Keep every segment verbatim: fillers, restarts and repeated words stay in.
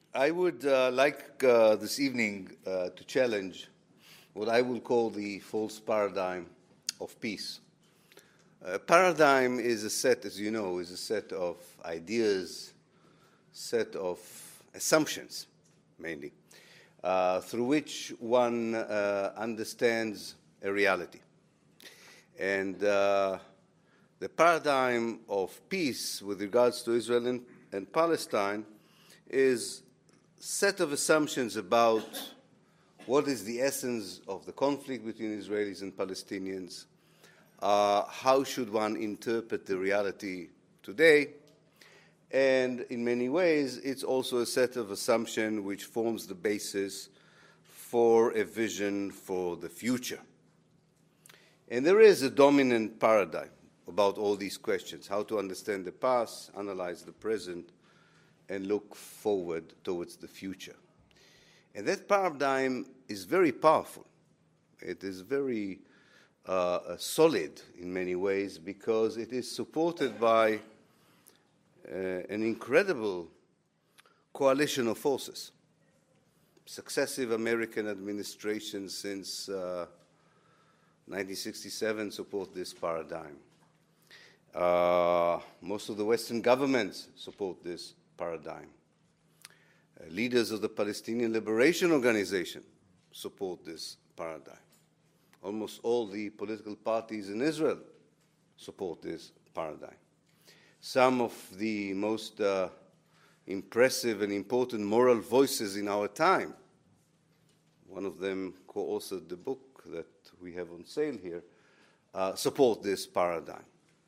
I would uh, like uh, this evening uh, to challenge what I will call the false paradigm of peace. A paradigm is a set, as you know, is a set of ideas, set of assumptions, mainly, uh, through which one uh, understands a reality. And uh, the paradigm of peace with regards to Israel and, and Palestine is a set of assumptions about what is the essence of the conflict between Israelis and Palestinians, uh, how should one interpret the reality today, and in many ways it's also a set of assumptions which forms the basis for a vision for the future. And there is a dominant paradigm about all these questions, how to understand the past, analyze the present, and look forward towards the future. And that paradigm is very powerful. It is very uh, solid in many ways because it is supported by uh, an incredible coalition of forces. Successive American administrations since uh, nineteen sixty-seven support this paradigm. Uh, most of the Western governments support this paradigm. Uh, leaders of the Palestinian Liberation Organization support this paradigm. Almost all the political parties in Israel support this paradigm. Some of the most uh, impressive and important moral voices in our time, one of them co-authored the book that we have on sale here, uh, support this paradigm.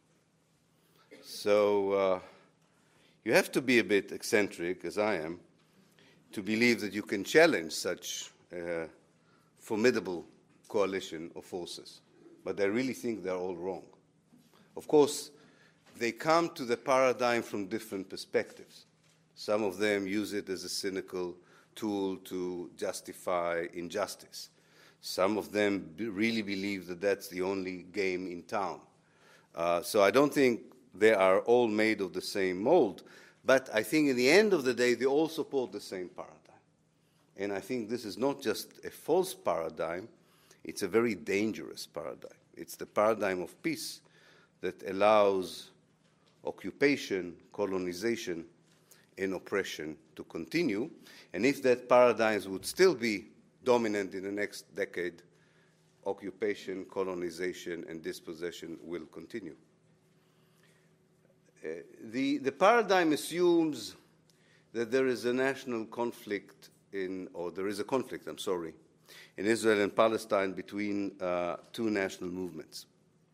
So uh, you have to be a bit eccentric, as I am, to believe that you can challenge such a formidable coalition of forces. But I really think they're all wrong. Of course, they come to the paradigm from different perspectives. Some of them use it as a cynical tool to justify injustice. Some of them be really believe that that's the only game in town. Uh, so I don't think they are all made of the same mold, but I think in the end of the day, they all support the same paradigm. And I think this is not just a false paradigm, it's a very dangerous paradigm. It's the paradigm of peace that allows occupation, colonization, and oppression to continue. And if that paradigm would still be dominant in the next decade, occupation, colonization, and dispossession will continue. Uh, the, the paradigm assumes that there is a national conflict in, or there is a conflict, I'm sorry, in Israel and Palestine between uh, two national movements.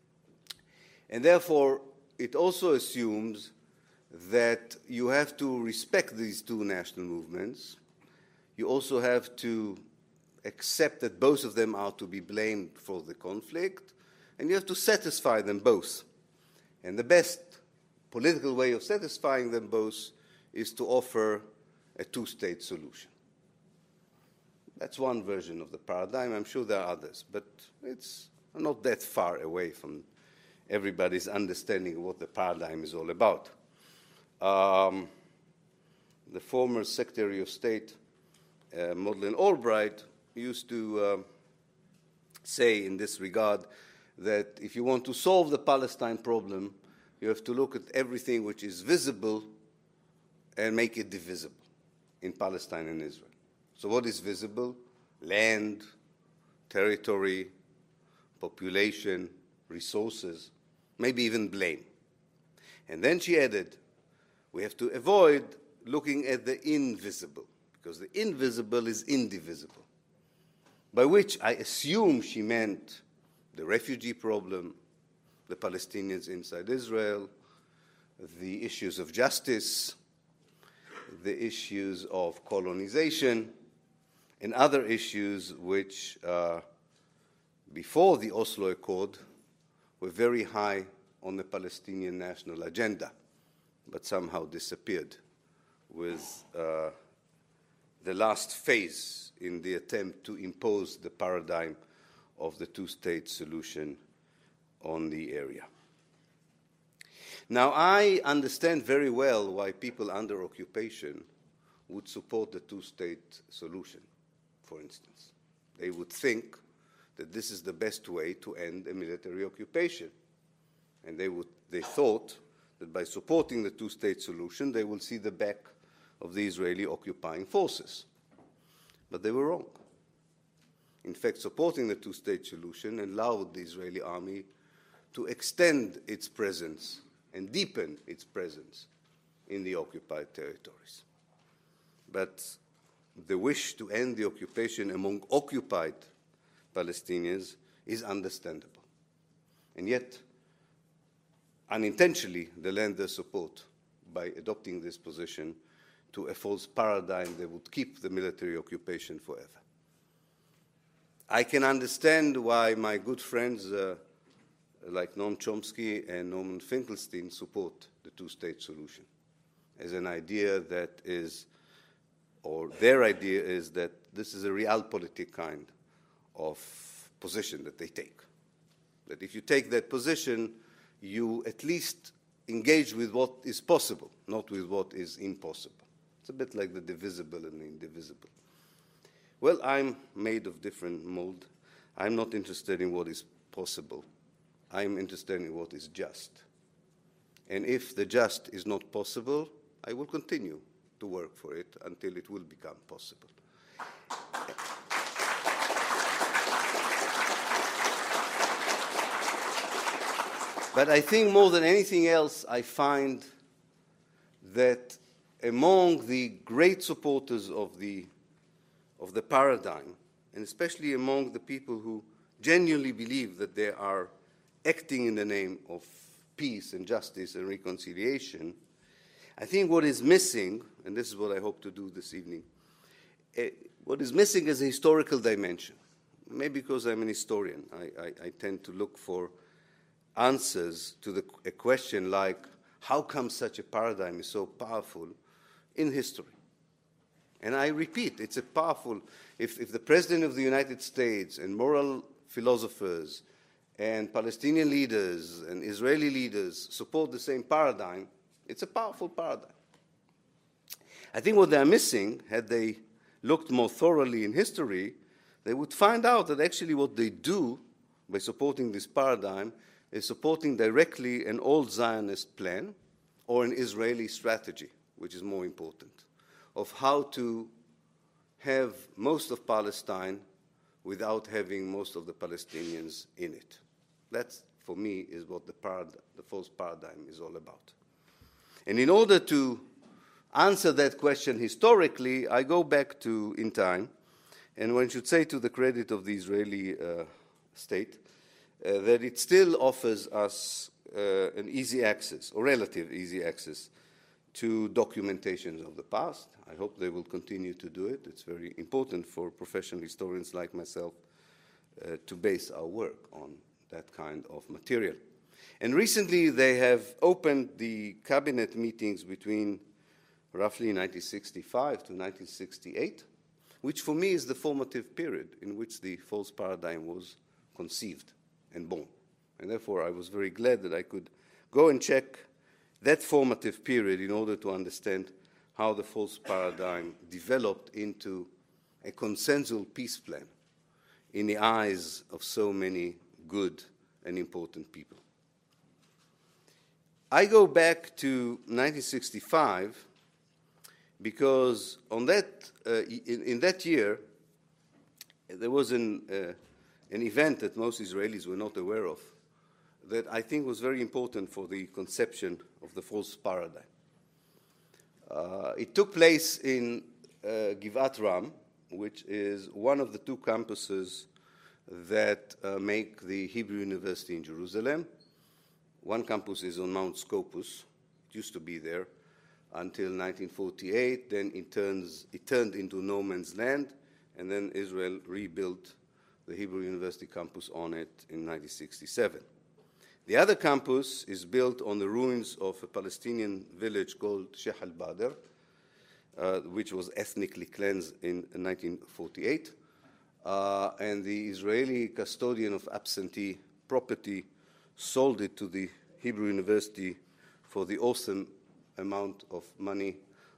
And therefore, it also assumes that you have to respect these two national movements. You also have to accept that both of them are to be blamed for the conflict, and you have to satisfy them both. And the best political way of satisfying them both is to offer a two-state solution. That's one version of the paradigm. I'm sure there are others, but it's not that far away from everybody's understanding of what the paradigm is all about. Um, the former Secretary of State, uh, Madeleine Albright, used to uh, say in this regard that if you want to solve the Palestine problem, you have to look at everything which is visible and make it divisible in Palestine and Israel. So what is visible? Land, territory, population, resources, maybe even blame. And then she added, we have to avoid looking at the invisible, because the invisible is indivisible, by which I assume she meant the refugee problem, the Palestinians inside Israel, the issues of justice, the issues of colonization, and other issues which, uh, before the Oslo Accord, were very high on the Palestinian national agenda, but somehow disappeared with uh, the last phase in the attempt to impose the paradigm of the two-state solution on the area. Now, I understand very well why people under occupation would support the two-state solution, for instance. They would think that this is the best way to end a military occupation. And they, would, they thought that by supporting the two-state solution, they will see the back of the Israeli occupying forces. But they were wrong. In fact, supporting the two-state solution allowed the Israeli army to extend its presence and deepen its presence in the occupied territories. But the wish to end the occupation among occupied Palestinians is understandable. And yet, unintentionally, they lend their support by adopting this position to a false paradigm that would keep the military occupation forever. I can understand why my good friends uh, like Noam Chomsky and Norman Finkelstein support the two-state solution as an idea that is, or their idea is that this is a realpolitik kind of position that they take. That if you take that position, you at least engage with what is possible, not with what is impossible. It's a bit like the divisible and the indivisible. Well, I'm made of different mold. I'm not interested in what is possible. I'm interested in what is just. And if the just is not possible, I will continue to work for it until it will become possible. But I think more than anything else, I find that among the great supporters of the, of the paradigm, and especially among the people who genuinely believe that they are acting in the name of peace and justice and reconciliation, I think what is missing, and this is what I hope to do this evening, uh, what is missing is a historical dimension. Maybe because I'm an historian, I, I, I tend to look for answers to the, a question like, how come such a paradigm is so powerful in history? And I repeat, it's a powerful, if, if the President of the United States and moral philosophers and Palestinian leaders and Israeli leaders support the same paradigm, it's a powerful paradigm. I think what they're missing, had they looked more thoroughly in history, they would find out that actually what they do by supporting this paradigm is supporting directly an old Zionist plan or an Israeli strategy, which is more important, of how to have most of Palestine without having most of the Palestinians in it. That, for me, is what the, parad- the false paradigm is all about. And in order to answer that question historically, I go back to in time, and one should say to the credit of the Israeli uh, state, uh, that it still offers us uh, an easy access, or relative easy access, to documentations of the past. I hope they will continue to do it. It's very important for professional historians like myself uh, to base our work on that kind of material. And recently they have opened the cabinet meetings between roughly nineteen sixty-five to nineteen sixty-eight, which for me is the formative period in which the false paradigm was conceived and born. And therefore I was very glad that I could go and check that formative period in order to understand how the false paradigm developed into a consensual peace plan in the eyes of so many good and important people. I go back to nineteen sixty-five because on that, uh, in, in that year, there was an, uh, an event that most Israelis were not aware of that I think was very important for the conception of the false paradigm. Uh, it took place in uh, Givat Ram, which is one of the two campuses that uh, make the Hebrew University in Jerusalem. One campus is on Mount Scopus. It used to be there until nineteen forty-eight. Then it, turns, it turned into no man's land, and then Israel rebuilt the Hebrew University campus on it in nineteen sixty-seven. The other campus is built on the ruins of a Palestinian village called Sheikh al-Badr, uh, which was ethnically cleansed in nineteen forty-eight. Uh, and the Israeli custodian of absentee property sold it to the Hebrew University for the awesome amount of money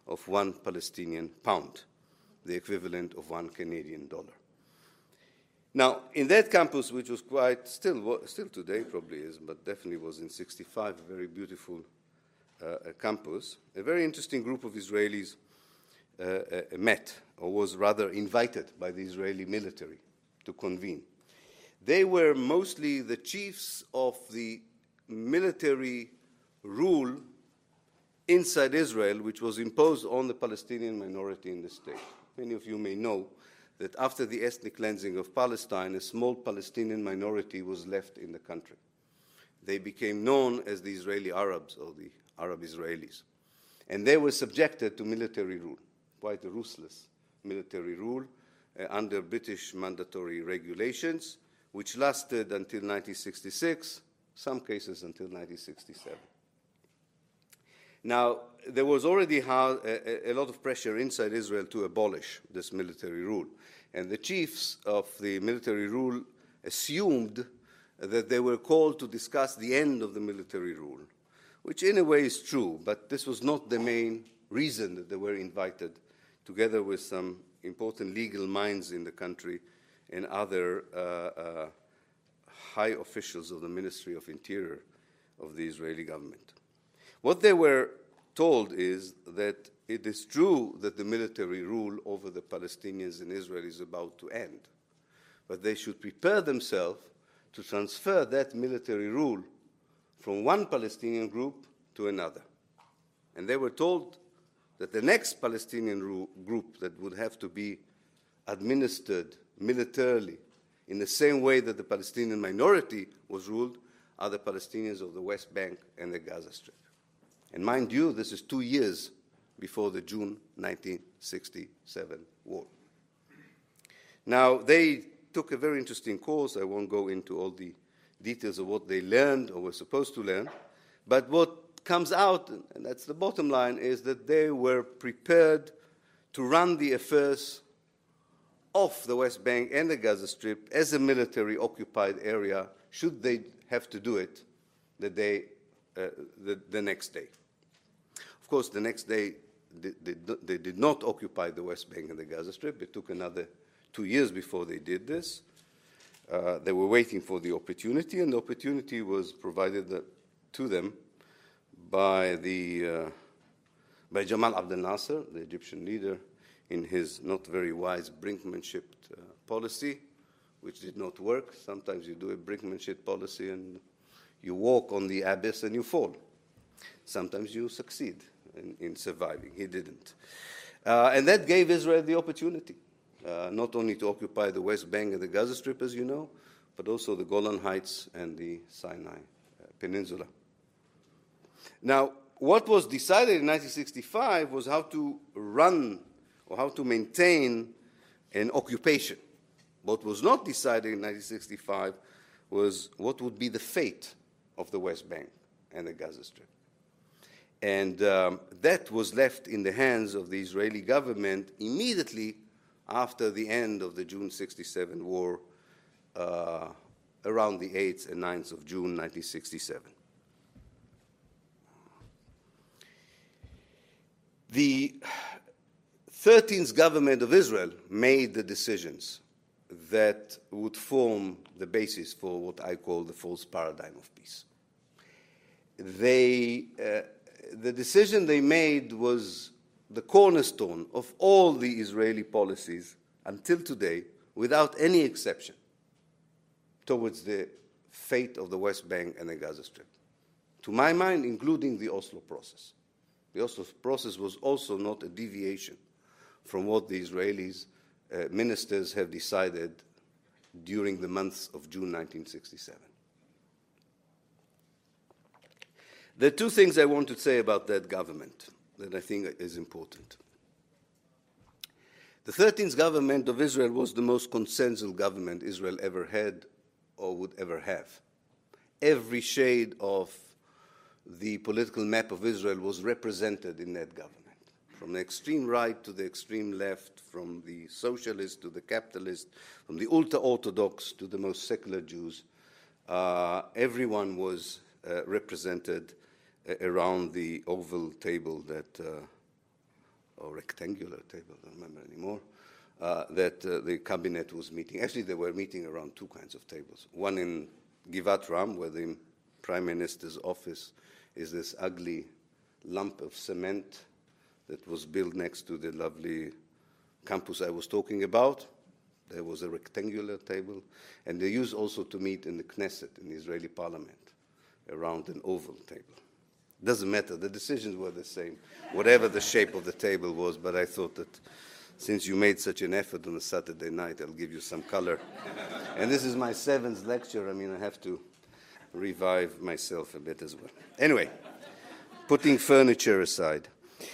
of one Palestinian pound, the equivalent of one Canadian dollar. Now, in that campus, which was quite, still, still today probably is, but definitely was in sixty-five, a very beautiful uh, campus, a very interesting group of Israelis uh, uh, met, or was rather invited by the Israeli military to convene. They were mostly the chiefs of the military rule inside Israel, which was imposed on the Palestinian minority in the state. Many of you may know that after the ethnic cleansing of Palestine, a small Palestinian minority was left in the country. They became known as the Israeli Arabs, or the Arab Israelis. And they were subjected to military rule, quite a ruthless military rule, uh, under British mandatory regulations, which lasted until nineteen sixty-six, some cases until nineteen sixty-seven. Now, there was already a, a lot of pressure inside Israel to abolish this military rule. And the chiefs of the military rule assumed that they were called to discuss the end of the military rule, which in a way is true, but this was not the main reason that they were invited, together with some important legal minds in the country and other uh, uh, high officials of the Ministry of Interior of the Israeli government. What they were told is that it is true that the military rule over the Palestinians in Israel is about to end, but they should prepare themselves to transfer that military rule from one Palestinian group to another. And they were told that the next Palestinian group that would have to be administered militarily in the same way that the Palestinian minority was ruled are the Palestinians of the West Bank and the Gaza Strip. And mind you, this is two years before the June nineteen sixty-seven war. Now, they took a very interesting course. I won't go into all the details of what they learned or were supposed to learn, but what comes out, and that's the bottom line, is that they were prepared to run the affairs of the West Bank and the Gaza Strip as a military-occupied area, should they have to do it the, day, uh, the, the next day. Of course, the next day, they, they, they did not occupy the West Bank and the Gaza Strip. It took another two years before they did this. Uh, they were waiting for the opportunity, and the opportunity was provided to them by, the, uh, by Jamal Abdel Nasser, the Egyptian leader, in his not very wise brinkmanship uh, policy, which did not work. Sometimes you do a brinkmanship policy and you walk on the abyss and you fall. Sometimes you succeed in, in surviving. He didn't. Uh, and that gave Israel the opportunity, uh, not only to occupy the West Bank and the Gaza Strip, as you know, but also the Golan Heights and the Sinai uh, Peninsula. Now, what was decided in nineteen sixty-five was how to run or how to maintain an occupation. What was not decided in nineteen sixty-five was what would be the fate of the West Bank and the Gaza Strip. And um, that was left in the hands of the Israeli government immediately after the end of the June sixty-seven war, uh, around the eighth and ninth of June nineteen sixty-seven. The thirteenth government of Israel made the decisions that would form the basis for what I call the false paradigm of peace. They, uh, the decision they made was the cornerstone of all the Israeli policies until today, without any exception, towards the fate of the West Bank and the Gaza Strip. To my mind, including the Oslo process. The Oslo process was also not a deviation from what the Israelis uh, ministers have decided during the months of June nineteen sixty-seven. There are two things I want to say about that government that I think is important. The thirteenth government of Israel was the most consensual government Israel ever had or would ever have. Every shade of the political map of Israel was represented in that government, from the extreme right to the extreme left, from the socialist to the capitalist, from the ultra-Orthodox to the most secular Jews. Uh, everyone was uh, represented uh, around the oval table that uh, or rectangular table, I don't remember anymore, uh, that uh, the cabinet was meeting. Actually, they were meeting around two kinds of tables. One in Givat Ram, where the Prime Minister's office is this ugly lump of cement that was built next to the lovely campus I was talking about. There was a rectangular table. And they used also to meet in the Knesset, in the Israeli parliament, around an oval table. Doesn't matter, the decisions were the same, whatever the shape of the table was, but I thought that since you made such an effort on a Saturday night, I'll give you some color. And this is my seventh lecture. I mean, I have to revive myself a bit as well. Anyway, putting furniture aside,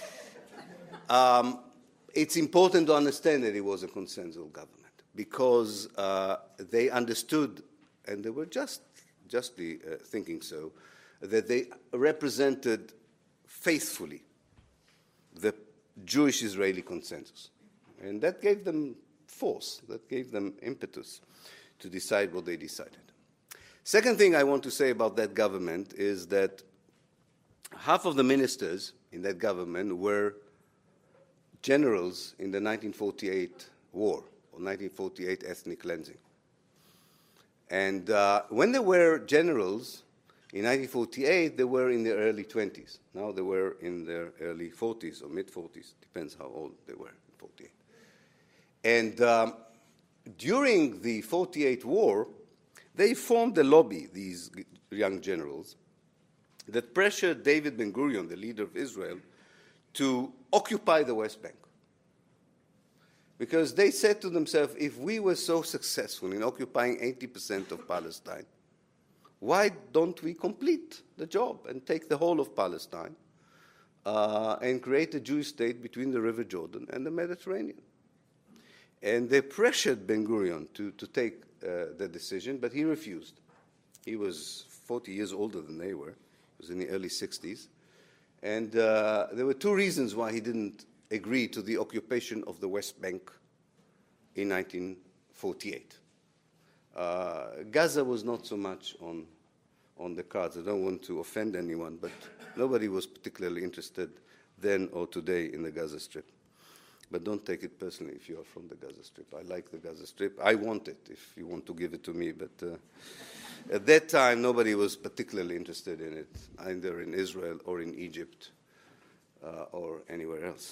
um, it's important to understand that it was a consensual government because uh, they understood, and they were just justly uh, thinking so, that they represented faithfully the Jewish-Israeli consensus. And that gave them force, that gave them impetus to decide what they decided. Second thing I want to say about that government is that half of the ministers in that government were generals in the nineteen forty-eight war, or nineteen forty-eight ethnic cleansing. And uh, when they were generals in nineteen forty-eight, they were in their early twenties. Now they were in their early forties or mid-forties, depends how old they were in forty-eight. And um, during the forty-eight war, they formed a lobby, these young generals, that pressured David Ben-Gurion, the leader of Israel, to occupy the West Bank. Because they said to themselves, if we were so successful in occupying eighty percent of Palestine, why don't we complete the job and take the whole of Palestine uh, and create a Jewish state between the River Jordan and the Mediterranean? And they pressured Ben-Gurion to, to take uh, the decision, but he refused. He was forty years older than they were. He was in the early sixties. And uh, there were two reasons why he didn't agree to the occupation of the West Bank in nineteen forty-eight. Uh, Gaza was not so much on, on the cards. I don't want to offend anyone, but nobody was particularly interested then or today in the Gaza Strip. But don't take it personally if you are from the Gaza Strip. I like the Gaza Strip. I want it if you want to give it to me. But uh, at that time, nobody was particularly interested in it, either in Israel or in Egypt uh, or anywhere else.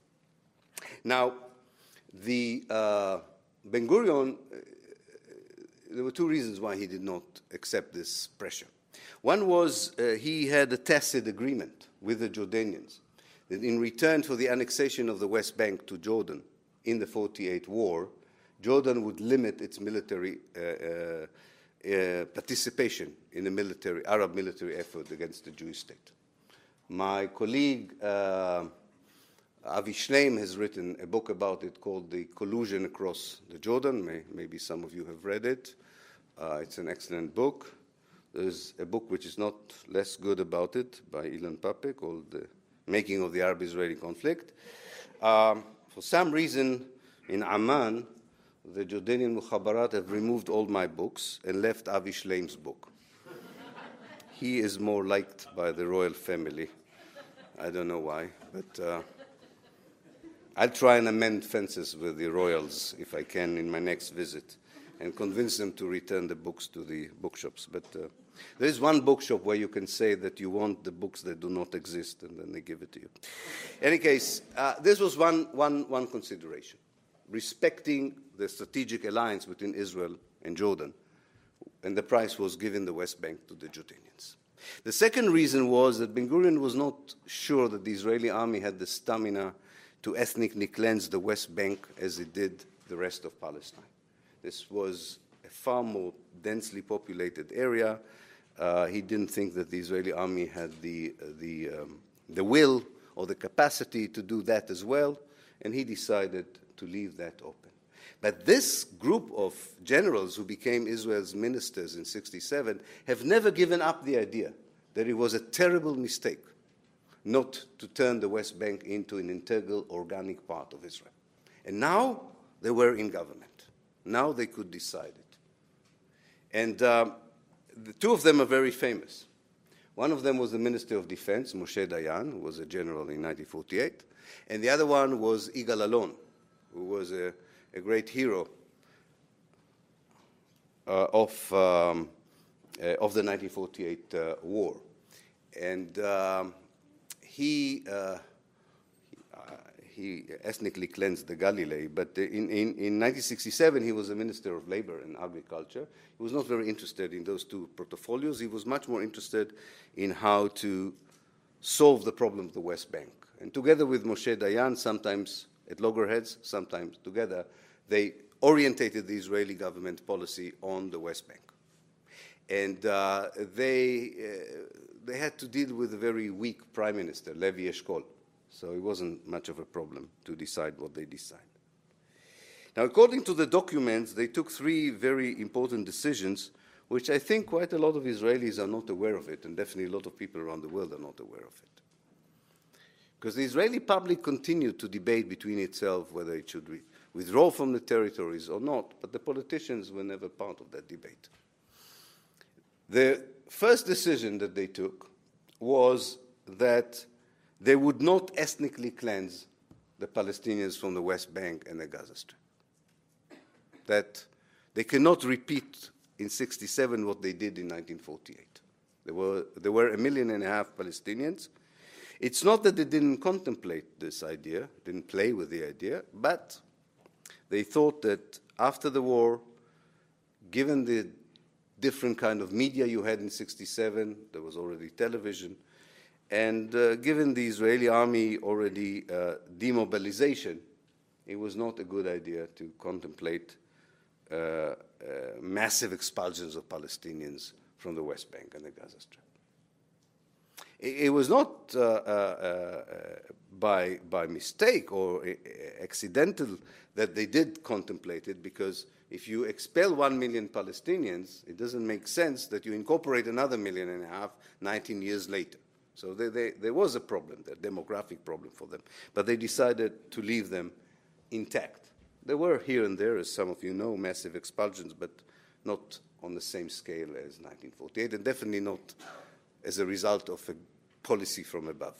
Now, the uh, Ben-Gurion, uh, there were two reasons why he did not accept this pressure. One was uh, he had a tacit agreement with the Jordanians that in return for the annexation of the West Bank to Jordan in the forty-eight war, Jordan would limit its military uh, uh, uh, participation in the military, Arab military effort against the Jewish state. My colleague uh, Avi Shleim has written a book about it called The Collusion Across the Jordan. May, maybe some of you have read it. Uh, it's an excellent book. There's a book which is not less good about it by Ilan Pape called The Making of the Arab-Israeli Conflict. Um, for some reason, in Amman, the Jordanian Mukhabarat have removed all my books and left Avi Shleim's book. He is more liked by the royal family. I don't know why, but uh, I'll try and amend fences with the royals if I can in my next visit and convince them to return the books to the bookshops. But uh, there is one bookshop where you can say that you want the books that do not exist, and then they give it to you. In any case, uh, this was one, one, one consideration, respecting the strategic alliance between Israel and Jordan, and the price was given the West Bank to the Jordanians. The second reason was that Ben-Gurion was not sure that the Israeli army had the stamina to ethnically cleanse the West Bank as it did the rest of Palestine. This was a far more densely populated area. Uh, he didn't think that the Israeli army had the, uh, the, um, the will or the capacity to do that as well, and he decided to leave that open. But this group of generals who became Israel's ministers in sixty-seven have never given up the idea that it was a terrible mistake not to turn the West Bank into an integral, organic part of Israel. And now they were in government. Now they could decide it. And um, the two of them are very famous. One of them was the Minister of Defense, Moshe Dayan, who was a general in nineteen forty-eight, and the other one was Yigal Allon, who was a, a great hero uh, of, um, uh, of the nineteen forty-eight uh, war. And um, he, uh, he ethnically cleansed the Galilee, but in, in, in nineteen sixty-seven he was a Minister of Labor and Agriculture. He was not very interested in those two portfolios. He was much more interested in how to solve the problem of the West Bank. And together with Moshe Dayan, sometimes at loggerheads, sometimes together, they orientated the Israeli government policy on the West Bank. And uh, they, uh, they had to deal with a very weak prime minister, Levi Eshkol. So it wasn't much of a problem to decide what they decided. Now, according to the documents, they took three very important decisions, which I think quite a lot of Israelis are not aware of it, and definitely a lot of people around the world are not aware of it. Because the Israeli public continued to debate between itself whether it should re- withdraw from the territories or not, but the politicians were never part of that debate. The first decision that they took was that they would not ethnically cleanse the Palestinians from the West Bank and the Gaza Strip. That they cannot repeat in sixty-seven what they did in nineteen forty-eight. There were, there were a million and a half Palestinians. It's not that they didn't contemplate this idea, didn't play with the idea, but they thought that after the war, given the different kind of media you had in sixty-seven, there was already television, and uh, given the Israeli army already uh, demobilization, it was not a good idea to contemplate uh, uh, massive expulsions of Palestinians from the West Bank and the Gaza Strip. It, it was not uh, uh, uh, by, by mistake or uh, accidental that they did contemplate it, because if you expel one million Palestinians, it doesn't make sense that you incorporate another million and a half nineteen years later. So they, they, there was a problem, a demographic problem for them. But they decided to leave them intact. There were here and there, as some of you know, massive expulsions, but not on the same scale as nineteen forty-eight, and definitely not as a result of a policy from above.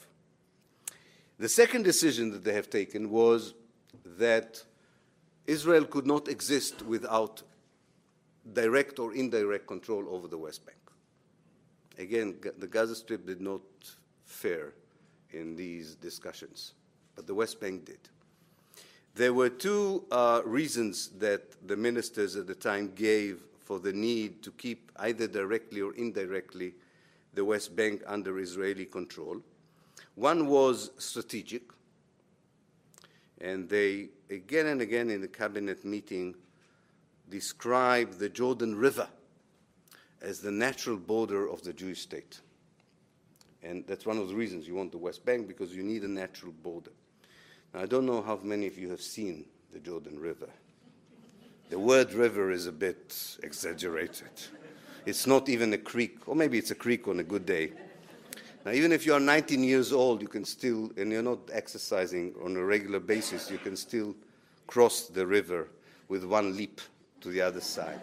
The second decision that they have taken was that Israel could not exist without direct or indirect control over the West Bank. Again, the Gaza Strip did not fare in these discussions, but the West Bank did. There were two uh, reasons that the ministers at the time gave for the need to keep either directly or indirectly the West Bank under Israeli control. One was strategic, and they again and again in the cabinet meeting described the Jordan River as the natural border of the Jewish state. And that's one of the reasons you want the West Bank, because you need a natural border. Now, I don't know how many of you have seen the Jordan River. The word river is a bit exaggerated. It's not even a creek, or maybe it's a creek on a good day. Now, even if you are nineteen years old, you can still, and you're not exercising on a regular basis, you can still cross the river with one leap to the other side.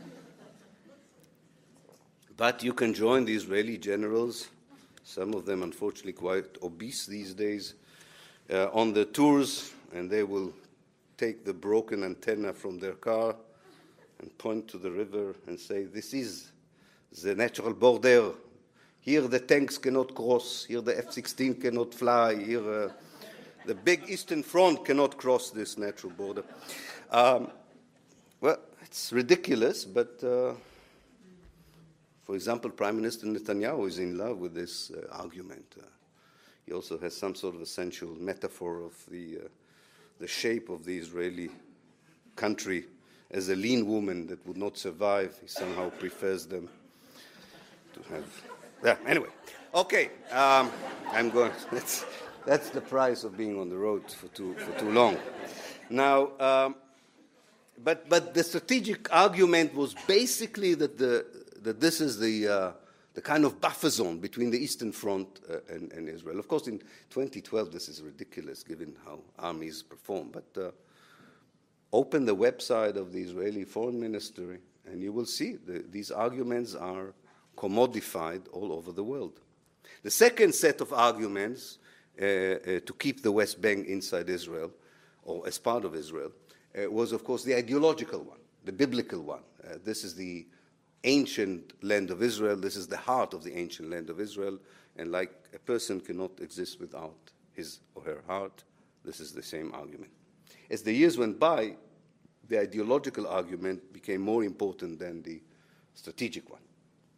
But you can join the Israeli generals, some of them unfortunately quite obese these days, uh, on the tours, and they will take the broken antenna from their car and point to the river and say, this is the natural border. Here the tanks cannot cross, here the F sixteen cannot fly, here uh, the big Eastern Front cannot cross this natural border. Um, well, it's ridiculous, but uh, for example, Prime Minister Netanyahu is in love with this uh, argument. Uh, he also has some sort of essential metaphor of the, uh, the shape of the Israeli country as a lean woman that would not survive. He somehow prefers them to have... Yeah, anyway. Okay, um, I'm going... That's, that's the price of being on the road for too, for too long. Now, um, but, but the strategic argument was basically that the that this is the, uh, the kind of buffer zone between the Eastern Front uh, and, and Israel. Of course, in twenty twelve, this is ridiculous given how armies perform, but uh, open the website of the Israeli Foreign Ministry and you will see the, these arguments are commodified all over the world. The second set of arguments uh, uh, to keep the West Bank inside Israel, or as part of Israel, uh, was, of course, the ideological one, the biblical one. Uh, this is the ancient land of Israel. This is the heart of the ancient land of Israel. And like a person cannot exist without his or her heart, this is the same argument. As the years went by, the ideological argument became more important than the strategic one.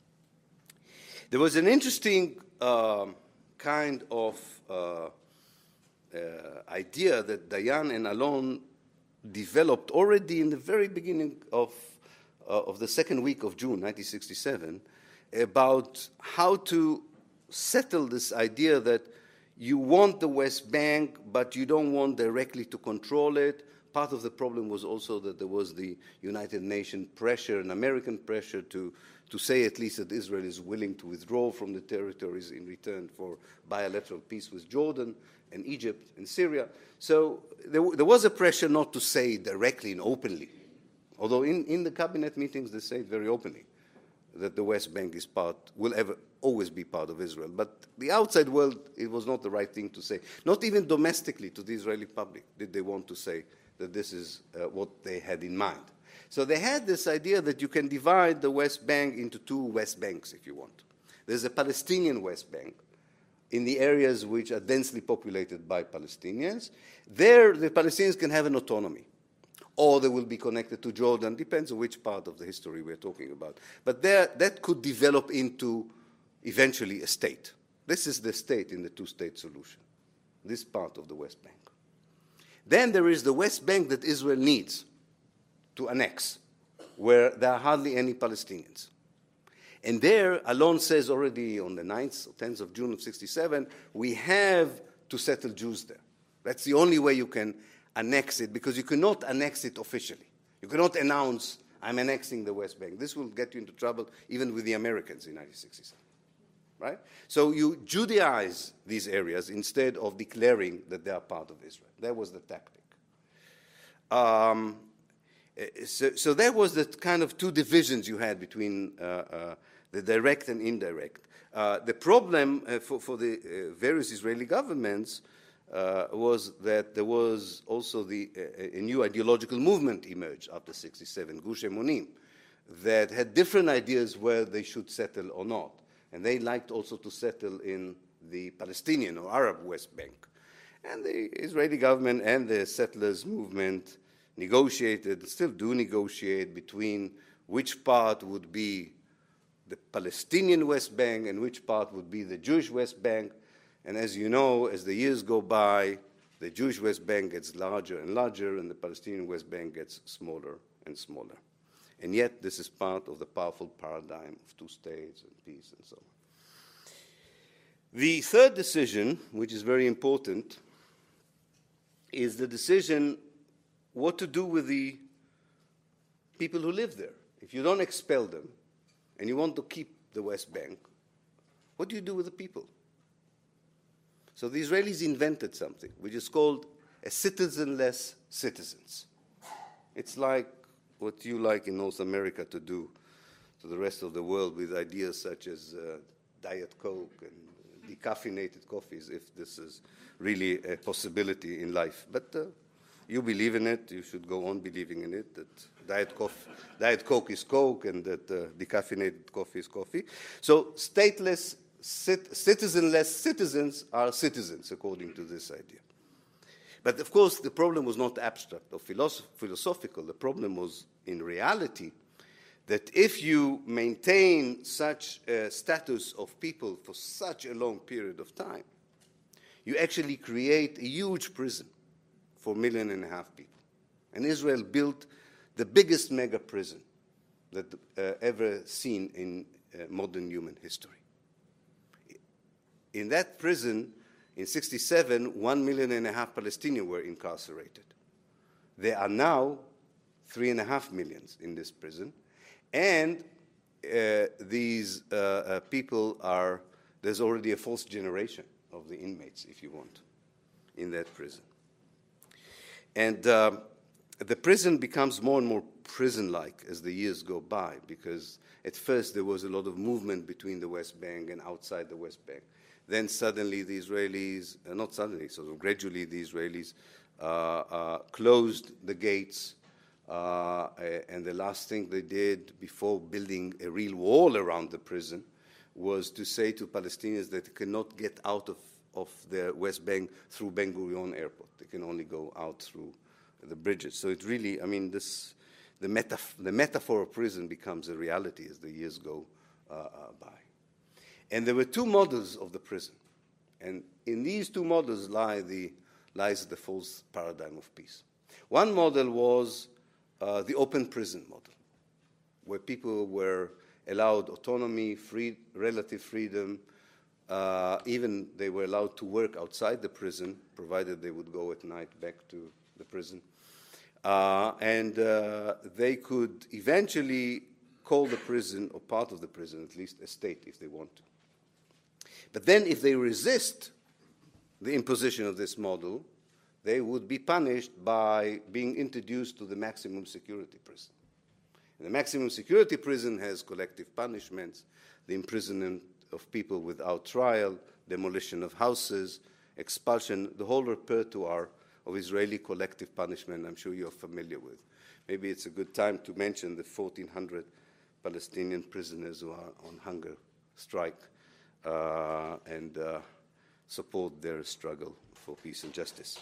There was an interesting uh, kind of uh, uh, idea that Dayan and Alon developed already in the very beginning of, uh, of the second week of June nineteen sixty-seven about how to settle this idea that you want the West Bank, but you don't want directly to control it. Part of the problem was also that there was the United Nations pressure and American pressure to, to say at least that Israel is willing to withdraw from the territories in return for bilateral peace with Jordan and Egypt and Syria. So there, there was a pressure not to say it directly and openly, although in, in the cabinet meetings they say it very openly, that the West Bank is part, will ever, always be part of Israel. But the outside world, it was not the right thing to say. Not even domestically to the Israeli public did they want to say that this is uh, what they had in mind. So they had this idea that you can divide the West Bank into two West Banks, if you want. There's a Palestinian West Bank in the areas which are densely populated by Palestinians. There, the Palestinians can have an autonomy, or they will be connected to Jordan, depends on which part of the history we're talking about. But there, that could develop into eventually a state. This is the state in the two-state solution, this part of the West Bank. Then there is the West Bank that Israel needs to annex, where there are hardly any Palestinians. And there, Alon says already on the ninth or tenth of June of sixty-seven, we have to settle Jews there. That's the only way you can annex it, because you cannot annex it officially. You cannot announce, I'm annexing the West Bank. This will get you into trouble even with the Americans in nineteen sixty-seven. Right? So you Judaize these areas instead of declaring that they are part of Israel. That was the tactic. Um, so, so that was the kind of two divisions you had between uh, uh, the direct and indirect. Uh, the problem uh, for, for the uh, various Israeli governments uh, was that there was also the, uh, a new ideological movement emerged after sixty-seven, Gush Emunim, that had different ideas where they should settle or not. And they liked also to settle in the Palestinian or Arab West Bank. And the Israeli government and the settlers movement negotiated, still do negotiate, between which part would be the Palestinian West Bank and which part would be the Jewish West Bank. And as you know, as the years go by, the Jewish West Bank gets larger and larger, and the Palestinian West Bank gets smaller and smaller. And yet, this is part of the powerful paradigm of two states and peace and so on. The third decision, which is very important, is the decision what to do with the people who live there. If you don't expel them and you want to keep the West Bank, what do you do with the people? So the Israelis invented something which is called a citizenless citizens. It's like what you like in North America to do to the rest of the world with ideas such as uh, Diet Coke and decaffeinated coffees, if this is really a possibility in life. But uh, you believe in it, you should go on believing in it, that Diet, coffee, Diet Coke is Coke and that uh, decaffeinated coffee is coffee. So stateless, cit citizenless citizens are citizens, according to this idea. But of course, the problem was not abstract or philosoph philosophical. The problem was, in reality, that if you maintain such a status of people for such a long period of time, you actually create a huge prison for a million and a half people. And Israel built the biggest mega prison that uh, ever seen in uh, modern human history. In that prison, in sixty-seven, one million and a half Palestinians were incarcerated. There are now three and a half millions in this prison. And uh, these uh, uh, people are, there's already a fourth generation of the inmates, if you want, in that prison. And uh, the prison becomes more and more prison-like as the years go by, because at first there was a lot of movement between the West Bank and outside the West Bank. then suddenly the Israelis, uh, not suddenly, sort of gradually the Israelis uh, uh, closed the gates, uh, and the last thing they did before building a real wall around the prison was to say to Palestinians that they cannot get out of, of the West Bank through Ben Gurion Airport. They can only go out through the bridges. So it really, I mean, this, the, metaf the metaphor of prison becomes a reality as the years go uh, uh, by. And there were two models of the prison. And in these two models lie the, lies the false paradigm of peace. One model was uh, the open prison model, where people were allowed autonomy, free, relative freedom, uh, even they were allowed to work outside the prison, provided they would go at night back to the prison. Uh, and uh, they could eventually call the prison, or part of the prison at least, a state if they want to. But then if they resist the imposition of this model, they would be punished by being introduced to the maximum security prison. And the maximum security prison has collective punishments, the imprisonment of people without trial, demolition of houses, expulsion, the whole repertoire of Israeli collective punishment I'm sure you're familiar with. Maybe it's a good time to mention the fourteen hundred Palestinian prisoners who are on hunger strike uh, and uh, support their struggle for peace and justice.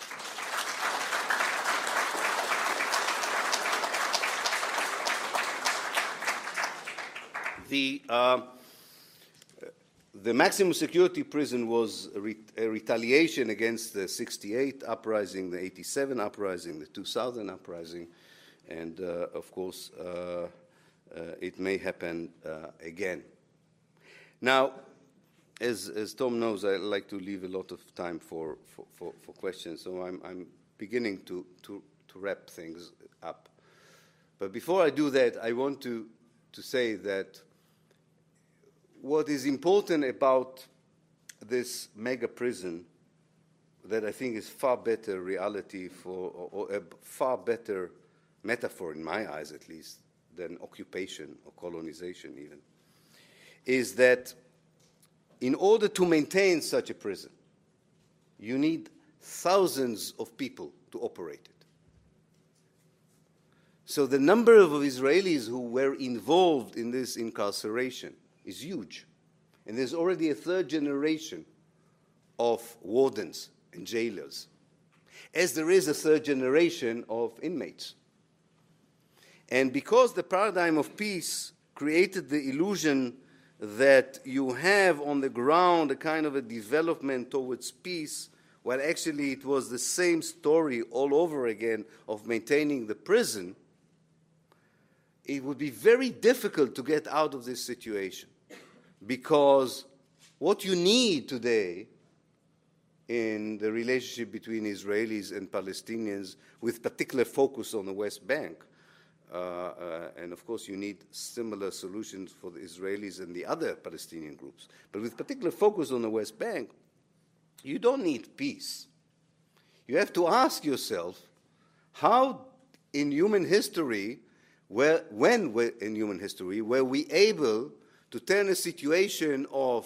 The, uh, the maximum security prison was a, re a retaliation against the sixty-eight uprising, the eighty-seven uprising, the two thousand uprising, and uh, of course uh, uh, it may happen uh, again. Now, as, as Tom knows, I like to leave a lot of time for, for, for, for questions, so I'm, I'm beginning to, to, to wrap things up. But before I do that, I want to, to say that what is important about this mega prison that I think is far better reality for, or, or a far better metaphor in my eyes at least, than occupation or colonization even, is that in order to maintain such a prison, you need thousands of people to operate it. So the number of Israelis who were involved in this incarceration is huge. And there's already a third generation of wardens and jailers, as there is a third generation of inmates. And because the paradigm of peace created the illusion that you have on the ground a kind of a development towards peace, while actually it was the same story all over again of maintaining the prison, it would be very difficult to get out of this situation. Because what you need today in the relationship between Israelis and Palestinians, with particular focus on the West Bank, uh, uh, and of course you need similar solutions for the Israelis and the other Palestinian groups, but with particular focus on the West Bank, you don't need peace. You have to ask yourself, how in human history, where, when in human history, were we able to turn a situation of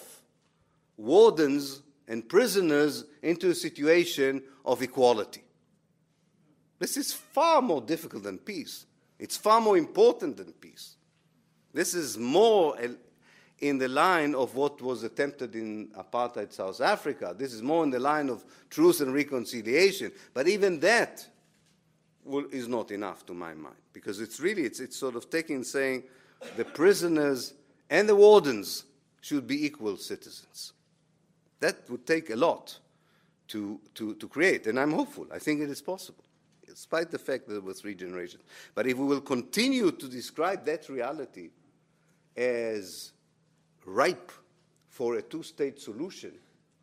wardens and prisoners into a situation of equality? This is far more difficult than peace. It's far more important than peace. This is more in the line of what was attempted in apartheid South Africa. This is more in the line of truth and reconciliation. But even that will, is not enough to my mind, because it's really, it's, it's sort of taking saying the prisoners and the wardens should be equal citizens. That would take a lot to, to, to create, and I'm hopeful. I think it is possible, despite the fact that there were three generations. But if we will continue to describe that reality as ripe for a two-state solution,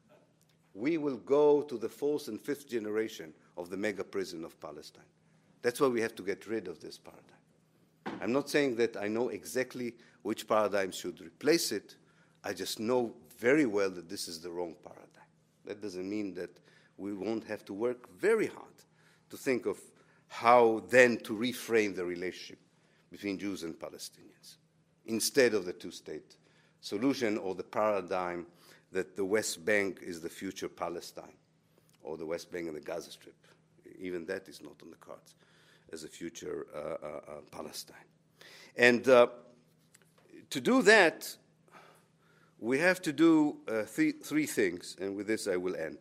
we will go to the fourth and fifth generation of the mega prison of Palestine. That's why we have to get rid of this paradigm. I'm not saying that I know exactly which paradigm should replace it. I just know very well that this is the wrong paradigm. That doesn't mean that we won't have to work very hard to think of how then to reframe the relationship between Jews and Palestinians instead of the two-state solution or the paradigm that the West Bank is the future Palestine, or the West Bank and the Gaza Strip. Even that is not on the cards as a future uh, uh, uh, Palestine. And uh, to do that, we have to do uh, th three things, and with this I will end.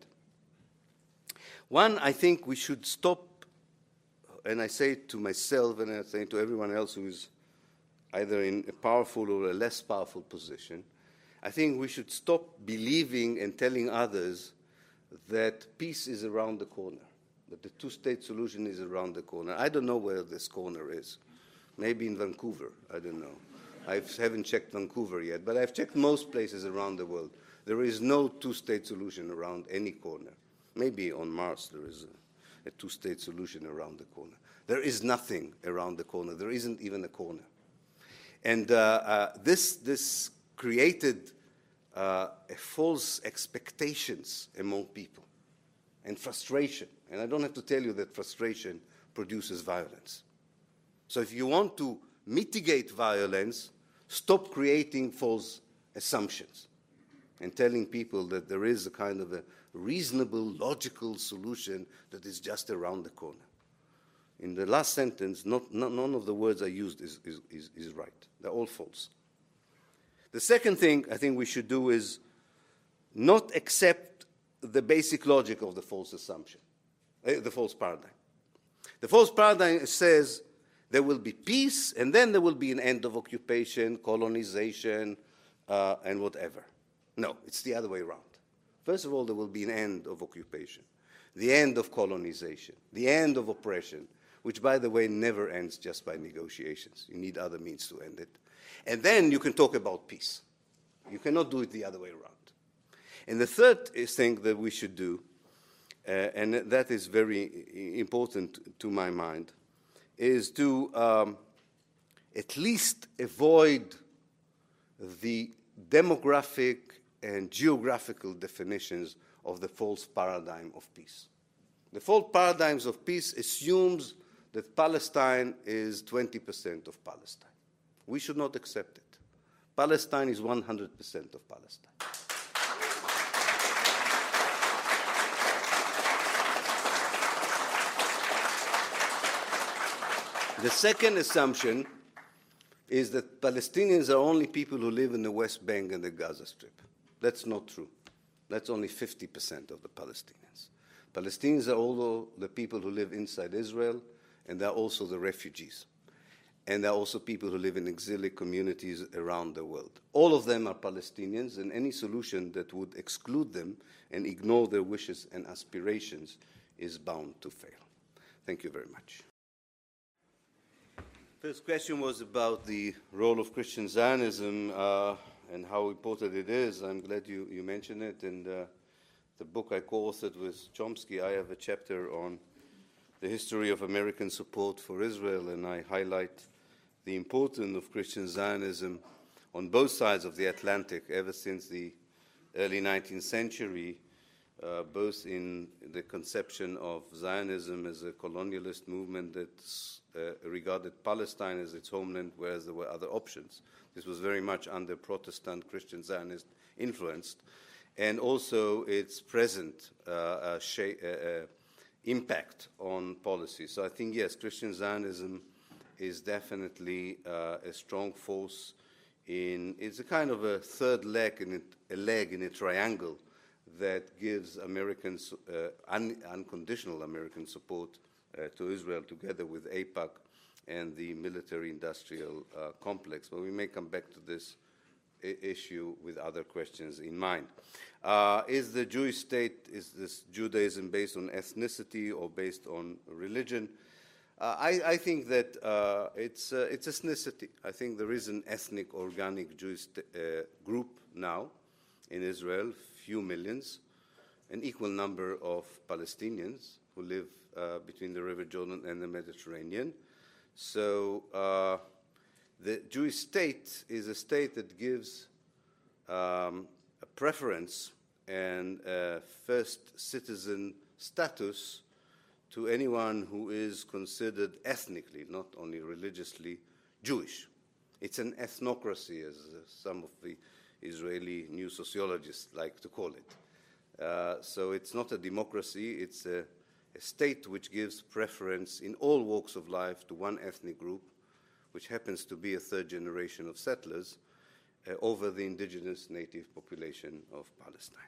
One, I think we should stop, and I say it to myself and I say it to everyone else who is either in a powerful or a less powerful position, I think we should stop believing and telling others that peace is around the corner, that the two-state solution is around the corner. I don't know where this corner is. Maybe in Vancouver, I don't know. I haven't checked Vancouver yet, but I've checked most places around the world. There is no two-state solution around any corner. Maybe on Mars there is a, a two-state solution around the corner. There is nothing around the corner. There isn't even a corner. And uh, uh, this, this created uh, a false expectations among people and frustration. And I don't have to tell you that frustration produces violence. So if you want to mitigate violence, stop creating false assumptions and telling people that there is a kind of a reasonable, logical solution that is just around the corner. In the last sentence, not, not, none of the words I used is, is, is, is right. They're all false. The second thing I think we should do is not accept the basic logic of the false assumption, uh, the false paradigm. The false paradigm says there will be peace, and then there will be an end of occupation, colonization, uh, and whatever. No, it's the other way around. First of all, there will be an end of occupation, the end of colonization, the end of oppression, which, by the way, never ends just by negotiations. You need other means to end it. And then you can talk about peace. You cannot do it the other way around. And the third thing that we should do, uh, and that is very important to my mind, is to um, at least avoid the demographic and geographical definitions of the false paradigm of peace. The false paradigms of peace assumes that Palestine is twenty percent of Palestine. We should not accept it. Palestine is one hundred percent of Palestine. The second assumption is that Palestinians are only people who live in the West Bank and the Gaza Strip. That's not true. That's only fifty percent of the Palestinians. Palestinians are also the people who live inside Israel, and they're also the refugees. And there are also people who live in exilic communities around the world. All of them are Palestinians, and any solution that would exclude them and ignore their wishes and aspirations is bound to fail. Thank you very much. First question was about the role of Christian Zionism uh, and how important it is. I'm glad you, you mentioned it. In uh, the book I co-authored with Chomsky, I have a chapter on the history of American support for Israel, and I highlight the importance of Christian Zionism on both sides of the Atlantic ever since the early nineteenth century, uh, both in the conception of Zionism as a colonialist movement that uh, regarded Palestine as its homeland, whereas there were other options. This was very much under Protestant Christian Zionist influenced, and also its present uh, uh, uh, uh, impact on policy. So I think, yes, Christian Zionism is definitely uh, a strong force in, it's a kind of a third leg in a, a leg in a triangle that gives Americans, uh, un, unconditional American support uh, to Israel together with AIPAC and the military-industrial uh, complex. But we may come back to this I issue with other questions in mind. Uh, is the Jewish state, is this Judaism based on ethnicity or based on religion? Uh, I, I think that uh, it's, uh, it's ethnicity. I think there is an ethnic, organic Jewish uh, group now in Israel, few millions, an equal number of Palestinians who live uh, between the River Jordan and the Mediterranean. So uh, the Jewish state is a state that gives um, a preference and a first citizen status to anyone who is considered ethnically, not only religiously, Jewish. It's an ethnocracy, as uh, some of the Israeli new sociologists like to call it. Uh, so it's not a democracy, it's a, a state which gives preference in all walks of life to one ethnic group, which happens to be a third generation of settlers, uh, over the indigenous native population of Palestine.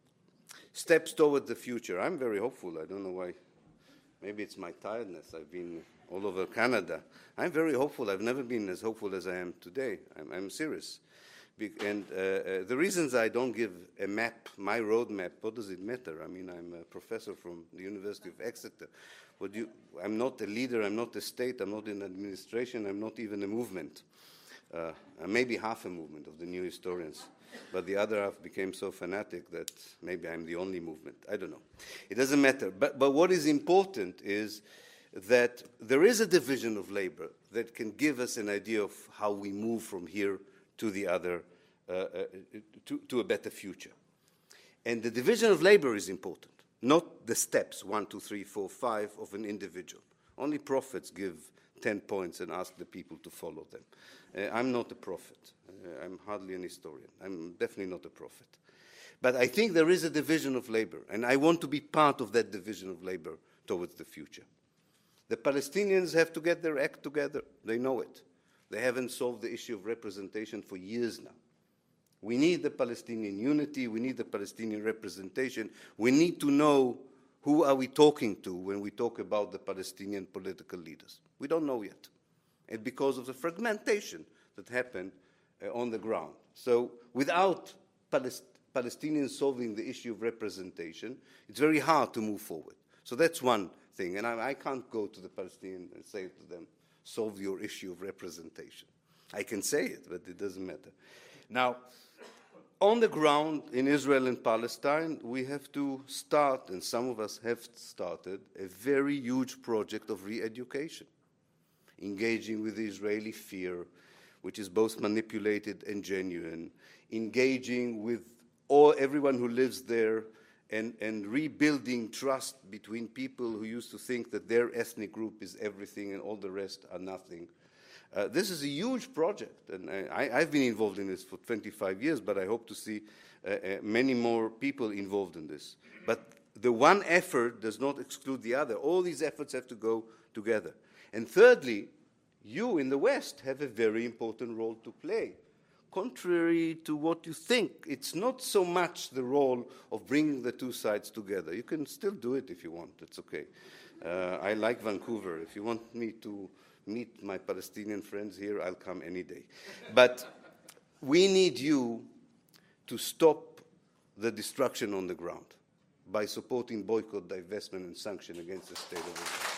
Steps toward the future. I'm very hopeful. I don't know why. Maybe it's my tiredness. I've been all over Canada. I'm very hopeful. I've never been as hopeful as I am today. I'm, I'm serious. Be and uh, uh, the reasons I don't give a map, my roadmap, what does it matter? I mean, I'm a professor from the University of Exeter. Would you, I'm not a leader. I'm not a state. I'm not in administration. I'm not even a movement. Uh, maybe half a movement of the new historians. But the other half became so fanatic that maybe I'm the only movement. I don't know. It doesn't matter. But, but what is important is that there is a division of labor that can give us an idea of how we move from here to the other, uh, uh, to, to a better future. And the division of labor is important, not the steps, one, two, three, four, five, of an individual. Only prophets give ten points and ask the people to follow them. Uh, I'm not a prophet. Uh, I'm hardly an historian. I'm definitely not a prophet. But I think there is a division of labor, and I want to be part of that division of labor towards the future. The Palestinians have to get their act together. They know it. They haven't solved the issue of representation for years now. We need the Palestinian unity. We need the Palestinian representation. We need to know who are we talking to when we talk about the Palestinian political leaders. We don't know yet. And because of the fragmentation that happened uh, on the ground. So without Palest Palestinians solving the issue of representation, it's very hard to move forward. So that's one thing. And I, I can't go to the Palestinians and say to them, solve your issue of representation. I can say it, but it doesn't matter. Now, on the ground in Israel and Palestine, we have to start, and some of us have started, a very huge project of re-education, engaging with the Israeli fear, which is both manipulated and genuine, engaging with all, everyone who lives there, and, and rebuilding trust between people who used to think that their ethnic group is everything and all the rest are nothing. Uh, this is a huge project, and I, I've been involved in this for twenty-five years, but I hope to see uh, uh, many more people involved in this. But the one effort does not exclude the other. All these efforts have to go together. And thirdly, you in the West have a very important role to play. Contrary to what you think, it's not so much the role of bringing the two sides together. You can still do it if you want. It's okay. Uh, I like Vancouver. If you want me to meet my Palestinian friends here, I'll come any day. But we need you to stop the destruction on the ground by supporting boycott, divestment, and sanction against the state of Israel.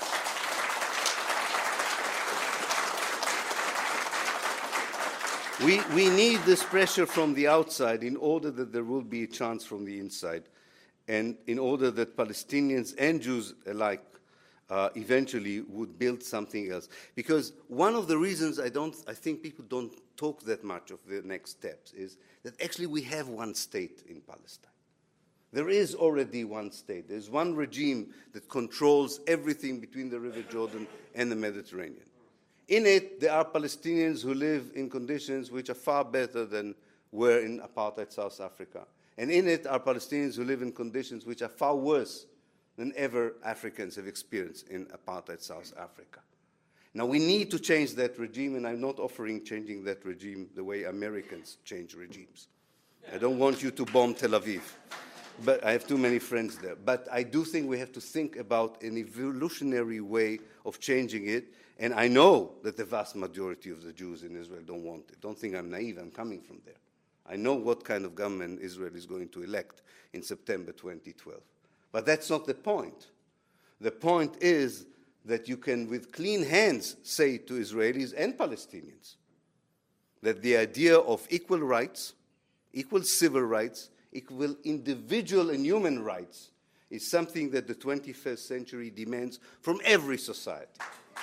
We, we need this pressure from the outside in order that there will be a chance from the inside, and in order that Palestinians and Jews alike uh, eventually would build something else. Because one of the reasons I, don't, I think people don't talk that much of the next steps is that actually we have one state in Palestine. There is already one state. There's one regime that controls everything between the River Jordan and the Mediterranean. In it, there are Palestinians who live in conditions which are far better than were in apartheid South Africa. And in it are Palestinians who live in conditions which are far worse than ever Africans have experienced in apartheid South Africa. Now, we need to change that regime, and I'm not offering changing that regime the way Americans change regimes. I don't want you to bomb Tel Aviv, but I have too many friends there. But I do think we have to think about an evolutionary way of changing it, and I know that the vast majority of the Jews in Israel don't want it. Don't think I'm naive, I'm coming from there. I know what kind of government Israel is going to elect in September twenty twelve. But that's not the point. The point is that you can, with clean hands, say to Israelis and Palestinians that the idea of equal rights, equal civil rights, equal individual and human rights is something that the twenty-first century demands from every society.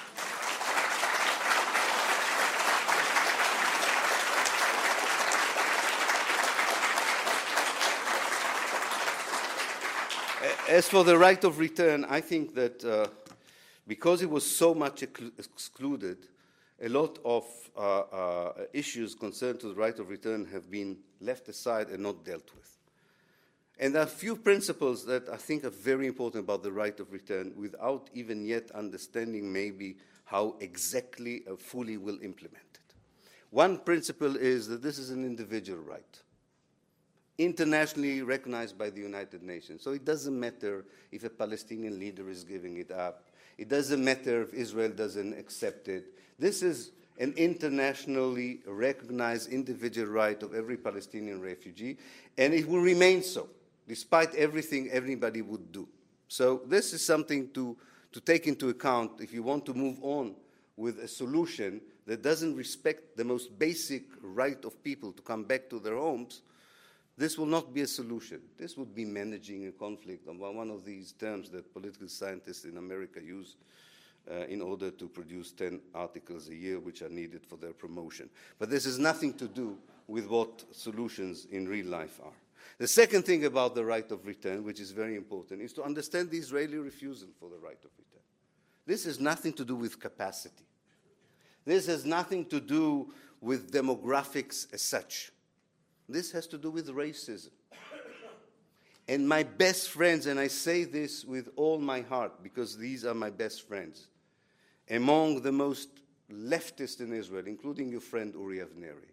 As for the right of return, I think that uh, because it was so much excluded, a lot of uh, uh, issues concerned to the right of return have been left aside and not dealt with. And there are a few principles that I think are very important about the right of return without even yet understanding maybe how exactly uh, fully we'll implement it. One principle is that this is an individual right, internationally recognized by the United Nations. So it doesn't matter if a Palestinian leader is giving it up. It doesn't matter if Israel doesn't accept it. This is an internationally recognized individual right of every Palestinian refugee, and it will remain so, despite everything everybody would do. So this is something to, to take into account if you want to move on with a solution that doesn't respect the most basic right of people to come back to their homes. This will not be a solution. This would be managing a conflict, one of these terms that political scientists in America use uh, in order to produce ten articles a year, which are needed for their promotion. But this has nothing to do with what solutions in real life are. The second thing about the right of return, which is very important, is to understand the Israeli refusal for the right of return. This has nothing to do with capacity. This has nothing to do with demographics as such. This has to do with racism. And my best friends, and I say this with all my heart because these are my best friends, among the most leftist in Israel, including your friend Uri Avneri,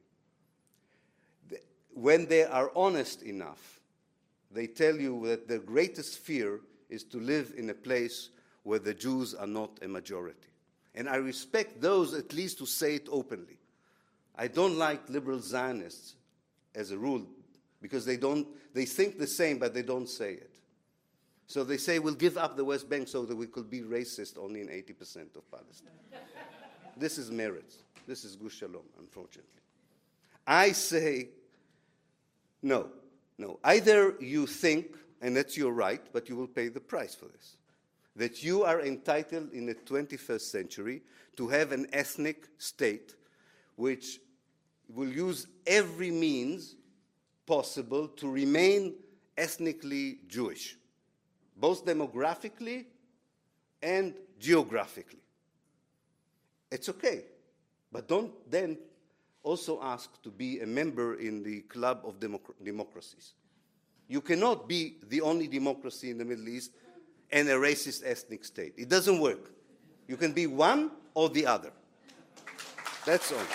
when they are honest enough, they tell you that their greatest fear is to live in a place where the Jews are not a majority. And I respect those at least who say it openly. I don't like liberal Zionists as a rule because they don't, they think the same, but they don't say it. So they say, we'll give up the West Bank so that we could be racist only in eighty percent of Palestine. This is Meretz. This is Gush Shalom, unfortunately. I say, no, no. Either you think, and that's your right, but you will pay the price for this, that you are entitled in the twenty-first century to have an ethnic state which will use every means possible to remain ethnically Jewish, both demographically and geographically. It's okay, but don't then also ask to be a member in the club of democ democracies. You cannot be the only democracy in the Middle East and a racist ethnic state. It doesn't work. You can be one or the other. That's all.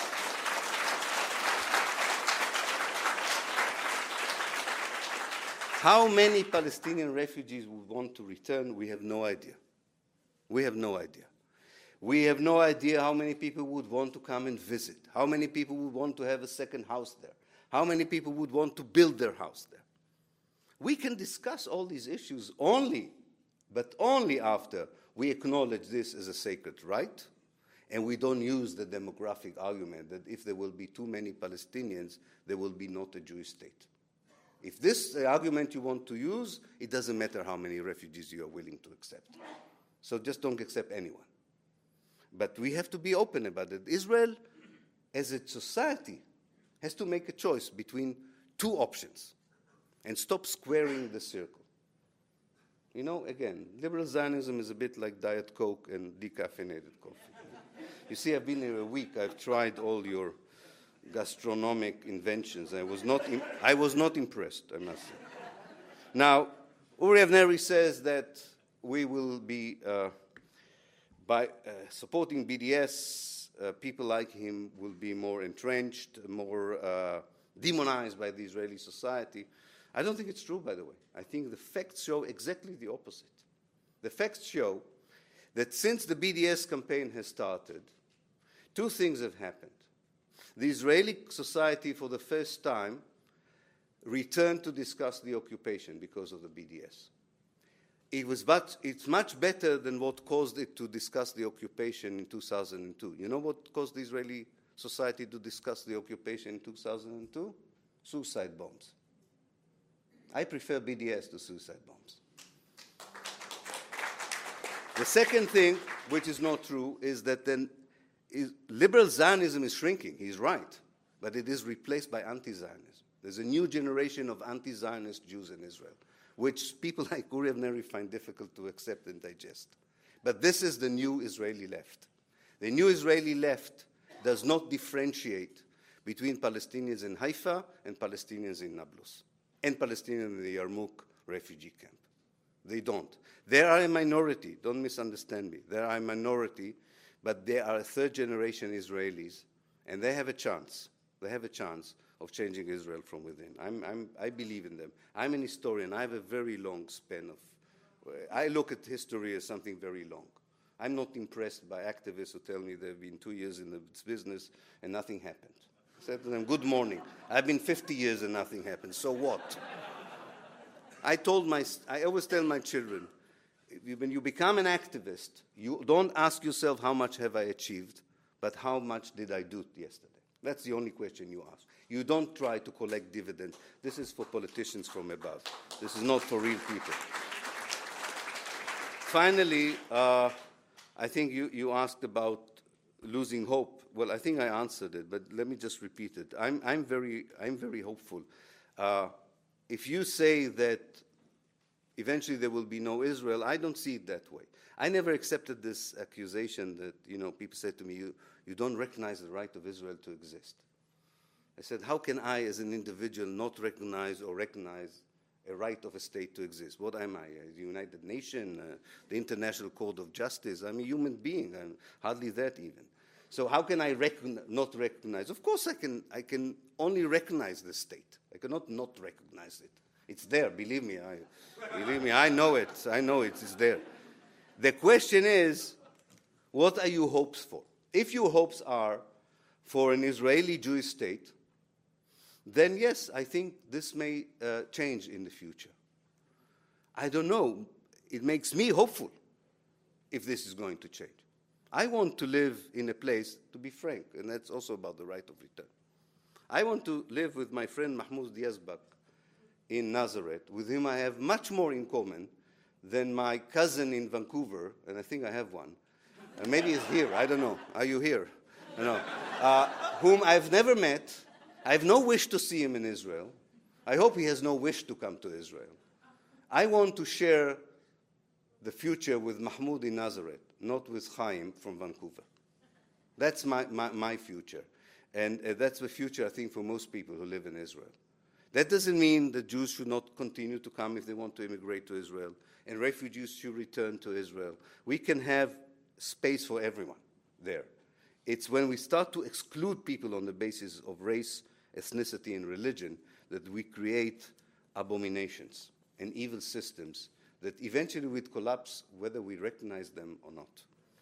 How many Palestinian refugees would want to return? We have no idea. We have no idea. We have no idea how many people would want to come and visit, how many people would want to have a second house there, how many people would want to build their house there. We can discuss all these issues only, but only after we acknowledge this as a sacred right, and we don't use the demographic argument that if there will be too many Palestinians, there will be not a Jewish state. If this is the argument you want to use, it doesn't matter how many refugees you are willing to accept. So just don't accept anyone. But we have to be open about it. Israel, as a society, has to make a choice between two options and stop squaring the circle. You know, again, liberal Zionism is a bit like Diet Coke and decaffeinated coffee. You see, I've been here a week. I've tried all your gastronomic inventions. I was not, im I was not impressed, I must say. Now, Uri Avneri says that we will be, uh, by uh, supporting B D S, uh, people like him will be more entrenched, more uh, demonized by the Israeli society. I don't think it's true, by the way. I think the facts show exactly the opposite. The facts show that since the B D S campaign has started, two things have happened. The Israeli society, for the first time, returned to discuss the occupation because of the B D S. It was much, it's much better than what caused it to discuss the occupation in two thousand two. You know what caused the Israeli society to discuss the occupation in two thousand two? Suicide bombs. I prefer B D S to suicide bombs. The second thing, which is not true, is that then is liberal Zionism is shrinking. He's right. But it is replaced by anti-Zionism. There's a new generation of anti-Zionist Jews in Israel, which people like Uri Avneri find difficult to accept and digest. But this is the new Israeli left. The new Israeli left does not differentiate between Palestinians in Haifa and Palestinians in Nablus, and Palestinians in the Yarmouk refugee camp. They don't. They are a minority, don't misunderstand me. They are a minority, but they are third-generation Israelis, and they have a chance. They have a chance of changing Israel from within. I'm, I'm, I believe in them. I'm an historian. I have a very long span of, I look at history as something very long. I'm not impressed by activists who tell me they've been two years in this business and nothing happened. I said to them, good morning. I've been fifty years and nothing happened, so what? I told my, I always tell my children, when you become an activist, you don't ask yourself how much have I achieved, but how much did I do yesterday? That's the only question you ask. You don't try to collect dividends. This is for politicians from above. This is not for real people. Finally, uh, I think you, you asked about losing hope. Well, I think I answered it, but let me just repeat it. I'm, I'm, very, I'm very hopeful. Uh, if you say that eventually there will be no Israel, I don't see it that way. I never accepted this accusation that, you know, people said to me, you, you don't recognize the right of Israel to exist. I said, how can I, as an individual, not recognize or recognize a right of a state to exist? What am I, a United Nations, uh, the International Court of Justice? I'm a human being, I'm hardly that even. So how can I recognize, not recognize? Of course I can, I can only recognize the state. I cannot not recognize it. It's there, believe me. I, believe me, I know it. I know it. It's there. The question is, what are your hopes for? If your hopes are for an Israeli Jewish state, then yes, I think this may uh, change in the future. I don't know. It makes me hopeful if this is going to change. I want to live in a place, to be frank, and that's also about the right of return. I want to live with my friend Mahmoud Yazbak in Nazareth, with whom I have much more in common than my cousin in Vancouver, and I think I have one. Uh, maybe he's here, I don't know. Are you here? I don't know. Uh, whom I've never met. I have no wish to see him in Israel. I hope he has no wish to come to Israel. I want to share the future with Mahmoud in Nazareth, not with Chaim from Vancouver. That's my, my, my future. And uh, that's the future, I think, for most people who live in Israel. That doesn't mean that Jews should not continue to come if they want to immigrate to Israel, and refugees should return to Israel. We can have space for everyone there. It's when we start to exclude people on the basis of race, ethnicity, and religion that we create abominations and evil systems that eventually would collapse whether we recognize them or not.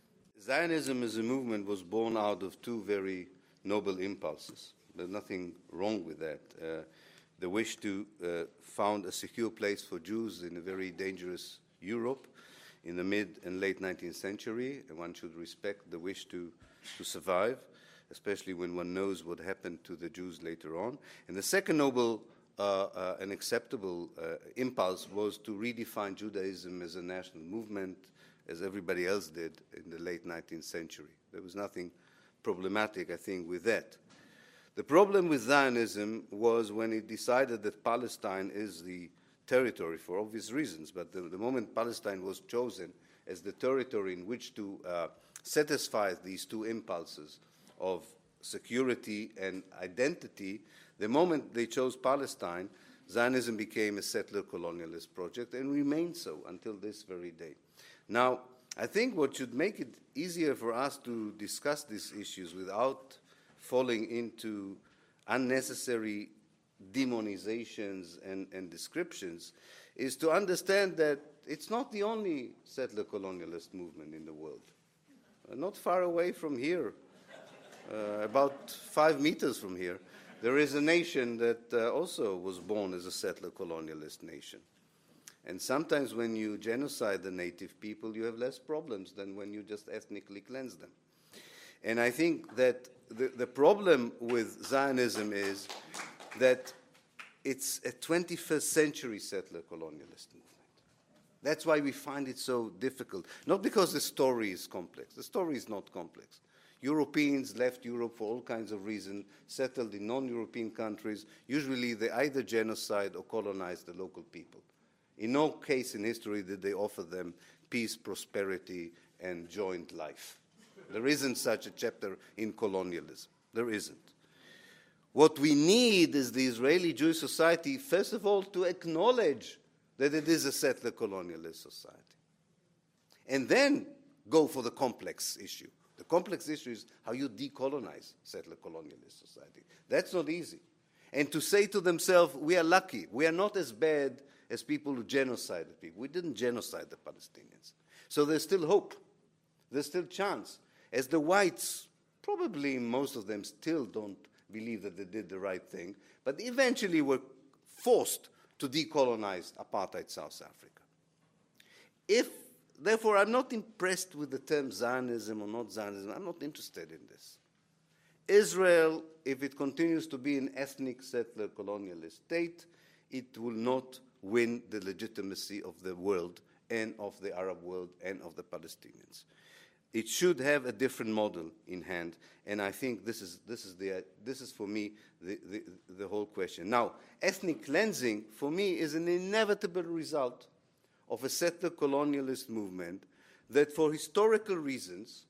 Zionism as a movement was born out of two very noble impulses. There's nothing wrong with that. Uh, the wish to uh, found a secure place for Jews in a very dangerous Europe in the mid and late nineteenth century, and one should respect the wish to, to survive, especially when one knows what happened to the Jews later on. And the second noble uh, uh, and acceptable uh, impulse was to redefine Judaism as a national movement, as everybody else did in the late nineteenth century. There was nothing problematic, I think, with that. The problem with Zionism was when it decided that Palestine is the territory, for obvious reasons, but the, the moment Palestine was chosen as the territory in which to uh, satisfy these two impulses of security and identity, the moment they chose Palestine, Zionism became a settler colonialist project and remained so until this very day. Now, I think what should make it easier for us to discuss these issues without falling into unnecessary demonizations and, and descriptions is to understand that it's not the only settler colonialist movement in the world. Uh, not far away from here, uh, about five meters from here, there is a nation that uh, also was born as a settler colonialist nation. And sometimes when you genocide the native people, you have less problems than when you just ethnically cleanse them. And I think that the, the problem with Zionism is that it's a twenty-first century settler colonialist movement. That's why we find it so difficult. Not because the story is complex. The story is not complex. Europeans left Europe for all kinds of reasons, settled in non-European countries. Usually they either genocide or colonize the local people. In no case in history did they offer them peace, prosperity, and joint life. There isn't such a chapter in colonialism. There isn't. What we need is the Israeli Jewish society, first of all, to acknowledge that it is a settler colonialist society. And then go for the complex issue. The complex issue is how you decolonize settler colonialist society. That's not easy. And to say to themselves, we are lucky. We are not as bad as people who genocided people. We didn't genocide the Palestinians. So there's still hope. There's still chance. As the whites, probably most of them still don't believe that they did the right thing, but eventually were forced to decolonize apartheid South Africa. If, therefore, I'm not impressed with the term Zionism or not Zionism. I'm not interested in this. Israel, if it continues to be an ethnic settler colonialist state, it will not win the legitimacy of the world and of the Arab world and of the Palestinians. It should have a different model in hand, and I think this is, this is, the, this is for me, the, the, the whole question. Now, ethnic cleansing, for me, is an inevitable result of a settler colonialist movement that, for historical reasons,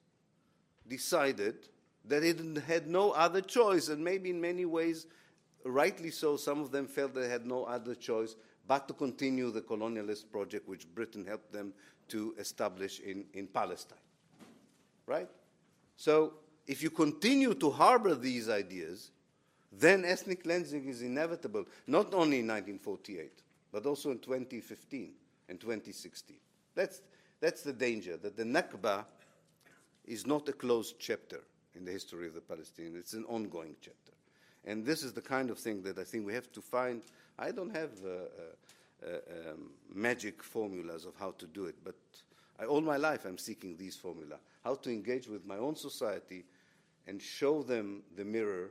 decided that it had no other choice, and maybe in many ways, rightly so, some of them felt they had no other choice but to continue the colonialist project which Britain helped them to establish in, in Palestine. Right? So if you continue to harbor these ideas, then ethnic cleansing is inevitable, not only in nineteen forty-eight, but also in twenty fifteen and twenty sixteen. That's, that's the danger, that the Nakba is not a closed chapter in the history of the Palestinians. It's an ongoing chapter. And this is the kind of thing that I think we have to find. I don't have uh, uh, uh, um, magic formulas of how to do it, but I, all my life I'm seeking these formula, how to engage with my own society and show them the mirror.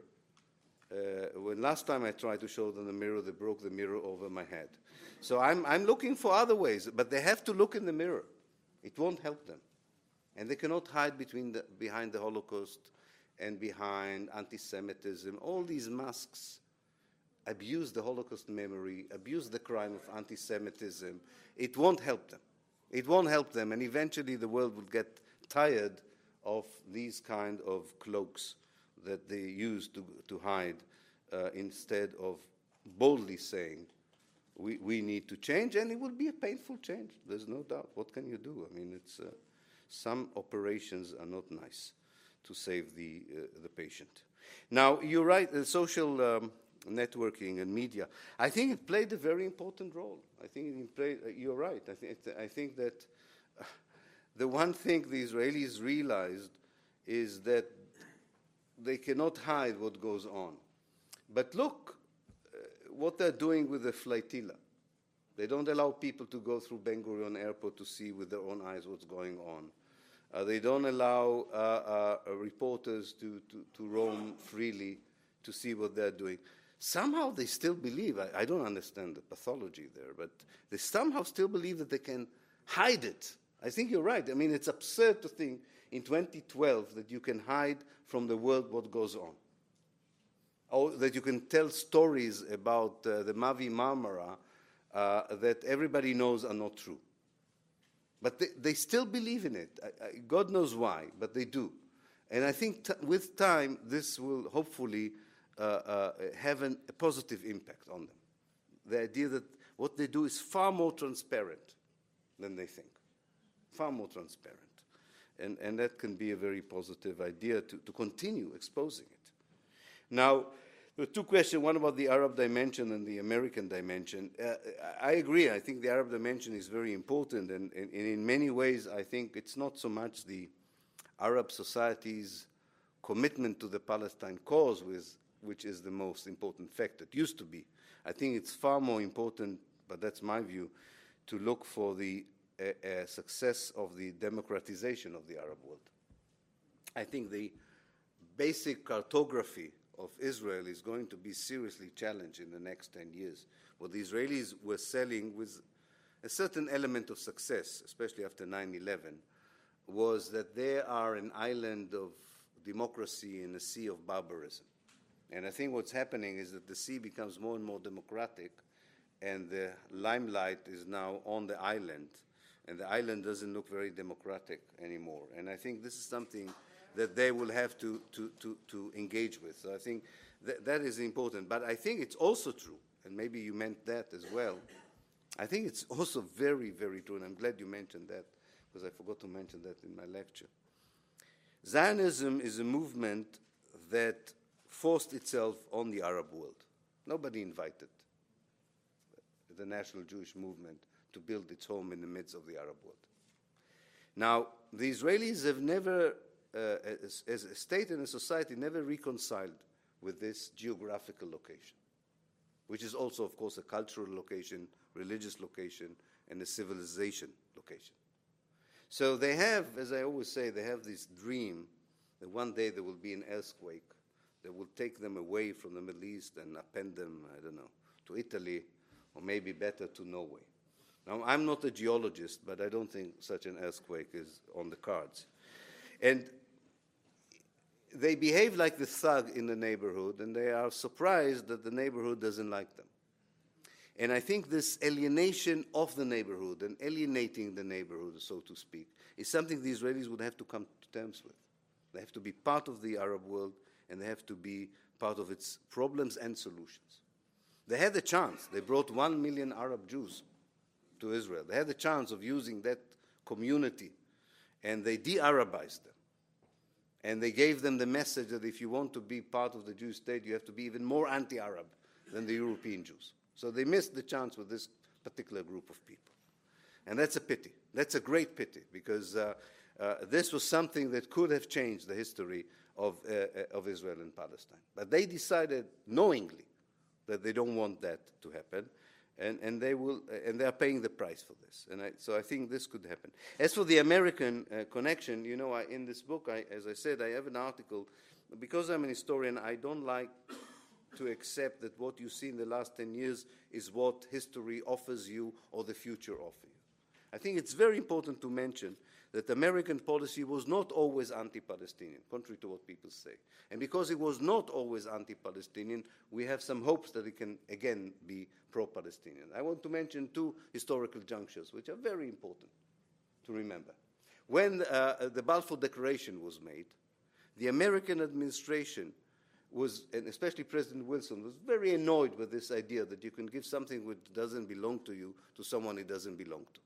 Uh, when last time I tried to show them the mirror, they broke the mirror over my head. So I'm, I'm looking for other ways, but they have to look in the mirror. It won't help them. And they cannot hide between the, behind the Holocaust and behind anti-Semitism. All these masks abuse the Holocaust memory, abuse the crime of anti-Semitism. It won't help them. It won't help them, and eventually the world will get tired of these kind of cloaks that they use to, to hide uh, instead of boldly saying, we, we need to change, and it will be a painful change. There's no doubt. What can you do? I mean, it's, uh, some operations are not nice to save the, uh, the patient. Now, you're right, the social um, networking and media, I think it played a very important role. I think it played, uh, you're right. I, th I think that uh, the one thing the Israelis realized is that they cannot hide what goes on. But look uh, what they're doing with the flotilla. They don't allow people to go through Ben Gurion Airport to see with their own eyes what's going on. Uh, they don't allow uh, uh, reporters to, to, to roam freely to see what they're doing. Somehow they still believe, I, I don't understand the pathology there, but they somehow still believe that they can hide it. I think you're right. I mean, it's absurd to think in twenty twelve that you can hide from the world what goes on. Or that you can tell stories about uh, the Mavi Marmara uh, that everybody knows are not true. But they, they still believe in it. I, I, God knows why, but they do. And I think t with time, this will hopefully uh, uh, have an, a positive impact on them. The idea that what they do is far more transparent than they think. Far more transparent. And, and that can be a very positive idea to, to continue exposing it. Now, there are two questions, one about the Arab dimension and the American dimension. Uh, I agree. I think the Arab dimension is very important, and, and, and in many ways, I think it's not so much the Arab society's commitment to the Palestine cause, with, which is the most important factor. It used to be. I think it's far more important, but that's my view, to look for the uh, uh, success of the democratization of the Arab world. I think the basic cartography of Israel is going to be seriously challenged in the next ten years. What the Israelis were selling with a certain element of success, especially after nine eleven, was that they are an island of democracy in a sea of barbarism. And I think what's happening is that the sea becomes more and more democratic, and the limelight is now on the island, and the island doesn't look very democratic anymore. And I think this is something that they will have to, to, to, to engage with. So I think that, that is important. But I think it's also true, and maybe you meant that as well, I think it's also very, very true, and I'm glad you mentioned that, because I forgot to mention that in my lecture. Zionism is a movement that forced itself on the Arab world. Nobody invited the National Jewish Movement to build its home in the midst of the Arab world. Now, the Israelis have never, uh, as, as a state and a society, never reconciled with this geographical location, which is also, of course, a cultural location, religious location, and a civilization location. So they have, as I always say, they have this dream that one day there will be an earthquake that will take them away from the Middle East and append them, I don't know, to Italy, or maybe better to Norway. Now, I'm not a geologist, but I don't think such an earthquake is on the cards. And they behave like the thug in the neighborhood, and they are surprised that the neighborhood doesn't like them. And I think this alienation of the neighborhood and alienating the neighborhood, so to speak, is something the Israelis would have to come to terms with. They have to be part of the Arab world, and they have to be part of its problems and solutions. They had the chance. They brought one million Arab Jews to Israel. They had the chance of using that community, and they de-Arabized them. And they gave them the message that if you want to be part of the Jewish state, you have to be even more anti-Arab than the European Jews. So they missed the chance with this particular group of people. And that's a pity. That's a great pity, because uh, uh, this was something that could have changed the history of, uh, of Israel and Palestine. But they decided knowingly that they don't want that to happen, and, and, they, will, uh, and they are paying the price for this. And I, so I think this could happen. As for the American uh, connection, you know, I, in this book, I, as I said, I have an article. Because I'm an historian, I don't like to accept that what you see in the last ten years is what history offers you or the future offers you. I think it's very important to mention that American policy was not always anti-Palestinian, contrary to what people say. And because it was not always anti-Palestinian, we have some hopes that it can, again, be pro-Palestinian. I want to mention two historical junctures, which are very important to remember. When uh, the Balfour Declaration was made, the American administration was, and especially President Wilson, was very annoyed with this idea that you can give something which doesn't belong to you to someone it doesn't belong to.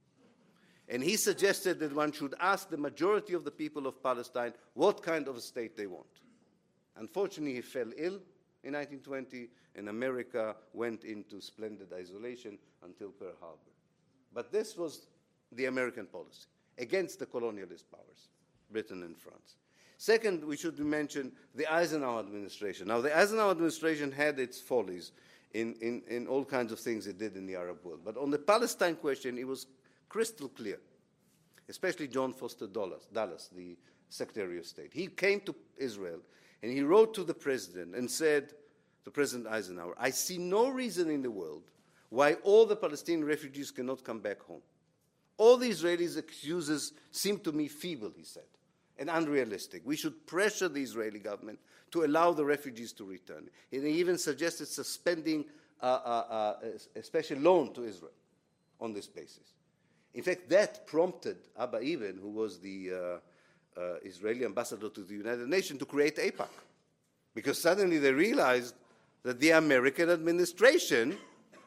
And he suggested that one should ask the majority of the people of Palestine what kind of a state they want. Unfortunately, he fell ill in nineteen twenty, and America went into splendid isolation until Pearl Harbor. But this was the American policy against the colonialist powers, Britain and France. Second, we should mention the Eisenhower administration. Now, the Eisenhower administration had its follies in, in, in all kinds of things it did in the Arab world. But on the Palestine question, it was crystal clear, especially John Foster Dulles, Dulles, the Secretary of State. He came to Israel and he wrote to the president and said to President Eisenhower, I see no reason in the world why all the Palestinian refugees cannot come back home. All the Israelis' excuses seem to me feeble, he said, and unrealistic. We should pressure the Israeli government to allow the refugees to return. And he even suggested suspending uh, uh, uh, a special loan to Israel on this basis. In fact, that prompted Abba Eban, who was the uh, uh, Israeli ambassador to the United Nations, to create AIPAC. Because suddenly they realized that the American administration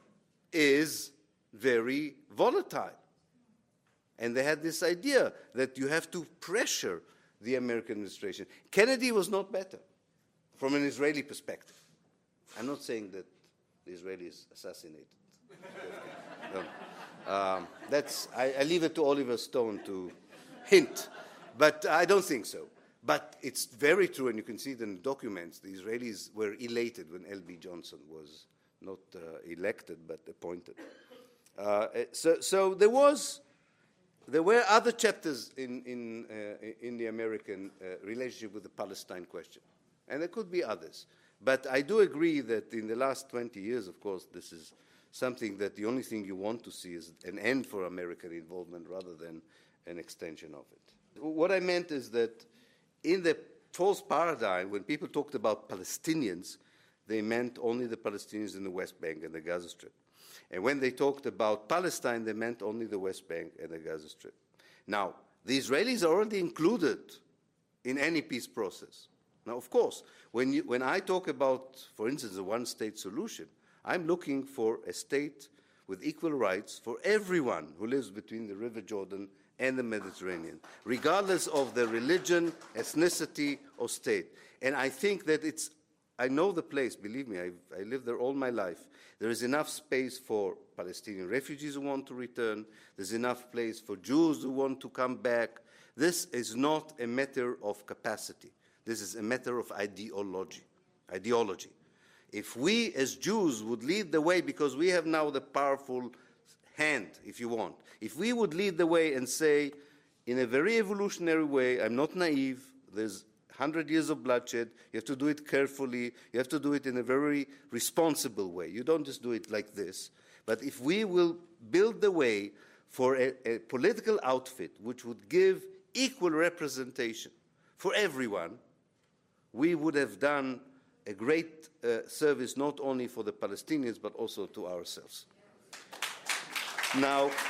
is very volatile. And they had this idea that you have to pressure the American administration. Kennedy was not better from an Israeli perspective. I'm not saying that the Israelis assassinated. No. Um, that's, I, I leave it to Oliver Stone to hint, but I don't think so. But it's very true, and you can see it in the documents. The Israelis were elated when L B Johnson was not uh, elected, but appointed. Uh, so, so there was, there were other chapters in, in, uh, in the American uh, relationship with the Palestine question, and there could be others. But I do agree that in the last twenty years, of course, this is something that the only thing you want to see is an end for American involvement rather than an extension of it. What I meant is that in the false paradigm, when people talked about Palestinians, they meant only the Palestinians in the West Bank and the Gaza Strip. And when they talked about Palestine, they meant only the West Bank and the Gaza Strip. Now, the Israelis are already included in any peace process. Now, of course, when, you, when I talk about, for instance, a one-state solution, I'm looking for a state with equal rights for everyone who lives between the River Jordan and the Mediterranean, regardless of their religion, ethnicity, or state. And I think that it's, I know the place, believe me, I've, I lived there all my life. There is enough space for Palestinian refugees who want to return. There's enough place for Jews who want to come back. This is not a matter of capacity. This is a matter of ideology. Ideology. If we as Jews would lead the way, because we have now the powerful hand, if you want, if we would lead the way and say, in a very evolutionary way, I'm not naive, there's one hundred years of bloodshed, you have to do it carefully, you have to do it in a very responsible way. You don't just do it like this. But if we will build the way for a, a political outfit which would give equal representation for everyone, we would have done a great uh, service not only for the Palestinians but also to ourselves. Now,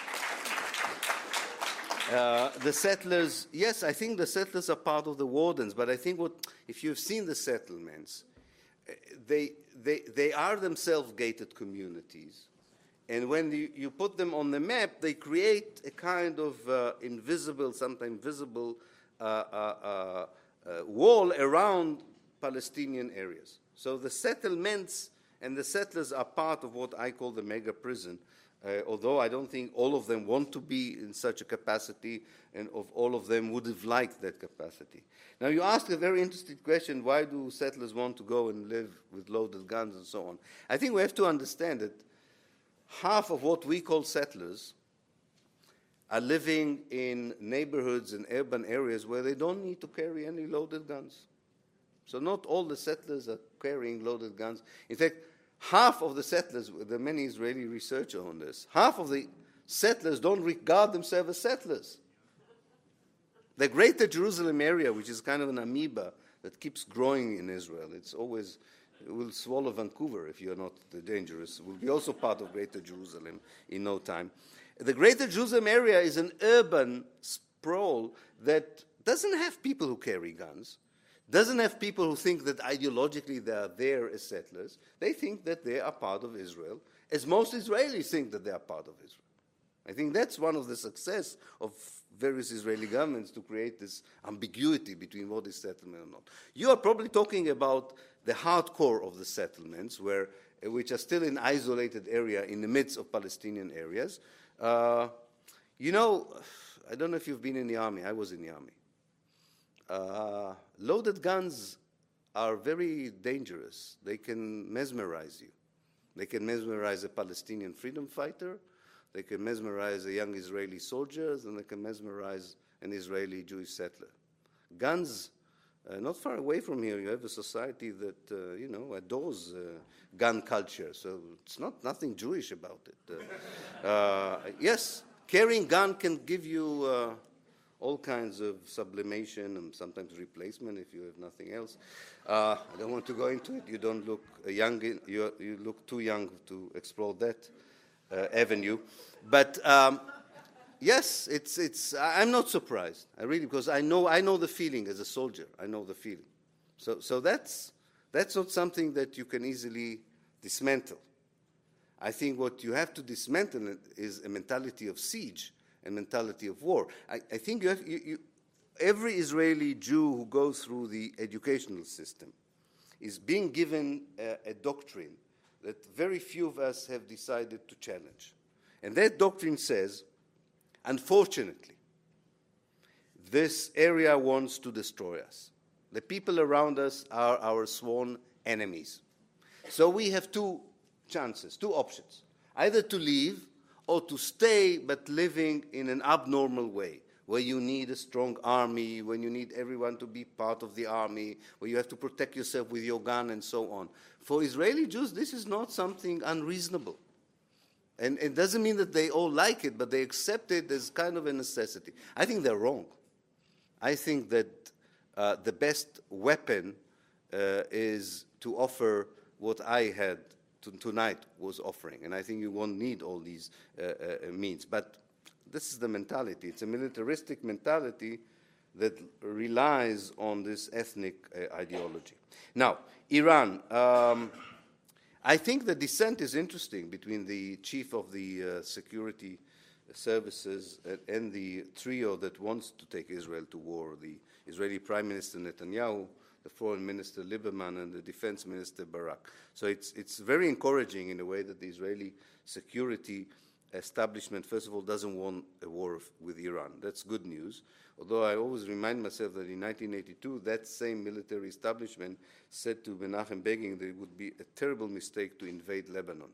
uh, the settlers, yes, I think the settlers are part of the wardens, but I think what, if you've seen the settlements, they, they, they are themselves gated communities. And when you, you put them on the map, they create a kind of uh, invisible, sometimes visible uh, uh, uh, uh, wall around Palestinian areas. So the settlements and the settlers are part of what I call the mega prison, uh, although I don't think all of them want to be in such a capacity, and of all of them would have liked that capacity. Now, you ask a very interesting question, why do settlers want to go and live with loaded guns and so on? I think we have to understand that half of what we call settlers are living in neighborhoods and urban areas where they don't need to carry any loaded guns. So not all the settlers are carrying loaded guns. In fact, half of the settlers, there are many Israeli researchers on this, half of the settlers don't regard themselves as settlers. The Greater Jerusalem area, which is kind of an amoeba that keeps growing in Israel, it's always, it will swallow Vancouver if you're not dangerous. It will be also part of Greater Jerusalem in no time. The Greater Jerusalem area is an urban sprawl that doesn't have people who carry guns, doesn't have people who think that ideologically they are there as settlers. They think that they are part of Israel, as most Israelis think that they are part of Israel. I think that's one of the success of various Israeli governments to create this ambiguity between what is settlement or not. You are probably talking about the hardcore of the settlements, where, which are still in isolated area in the midst of Palestinian areas. Uh, you know, I don't know if you've been in the army. I was in the army. Uh, loaded guns are very dangerous. They can mesmerize you. They can mesmerize a Palestinian freedom fighter. They can mesmerize a young Israeli soldier, and they can mesmerize an Israeli Jewish settler. Guns, uh, not far away from here, you have a society that, uh, you know, adores uh, gun culture. So it's not nothing Jewish about it. Uh, uh, yes, carrying gun can give you uh, all kinds of sublimation and sometimes replacement if you have nothing else. Uh, I don't want to go into it. You don't look young. You, you look too young to explore that uh, avenue. But um, yes, it's, it's, I'm not surprised. I really, because I know, I know the feeling as a soldier. I know the feeling. So, so that's, that's not something that you can easily dismantle. I think what you have to dismantle is a mentality of siege, a mentality of war. I, I think you have, you, you, every Israeli Jew who goes through the educational system is being given a, a doctrine that very few of us have decided to challenge. And that doctrine says, unfortunately, this area wants to destroy us. The people around us are our sworn enemies. So we have two chances, two options, either to leave or to stay, but living in an abnormal way, where you need a strong army, when you need everyone to be part of the army, where you have to protect yourself with your gun and so on. For Israeli Jews, this is not something unreasonable. And it doesn't mean that they all like it, but they accept it as kind of a necessity. I think they're wrong. I think that uh, the best weapon uh, is to offer what I had to, tonight was offering. And I think you won't need all these uh, uh, means. But this is the mentality. It's a militaristic mentality that relies on this ethnic uh, ideology. Now, Iran. Um, I think the dissent is interesting between the chief of the uh, security services and, and the trio that wants to take Israel to war, the Israeli Prime Minister Netanyahu, the Foreign Minister Lieberman, and the Defense Minister Barak. So it's, it's very encouraging in a way that the Israeli security establishment, first of all, doesn't want a war with Iran. That's good news. Although I always remind myself that in nineteen eighty-two, that same military establishment said to Menachem Begin that it would be a terrible mistake to invade Lebanon.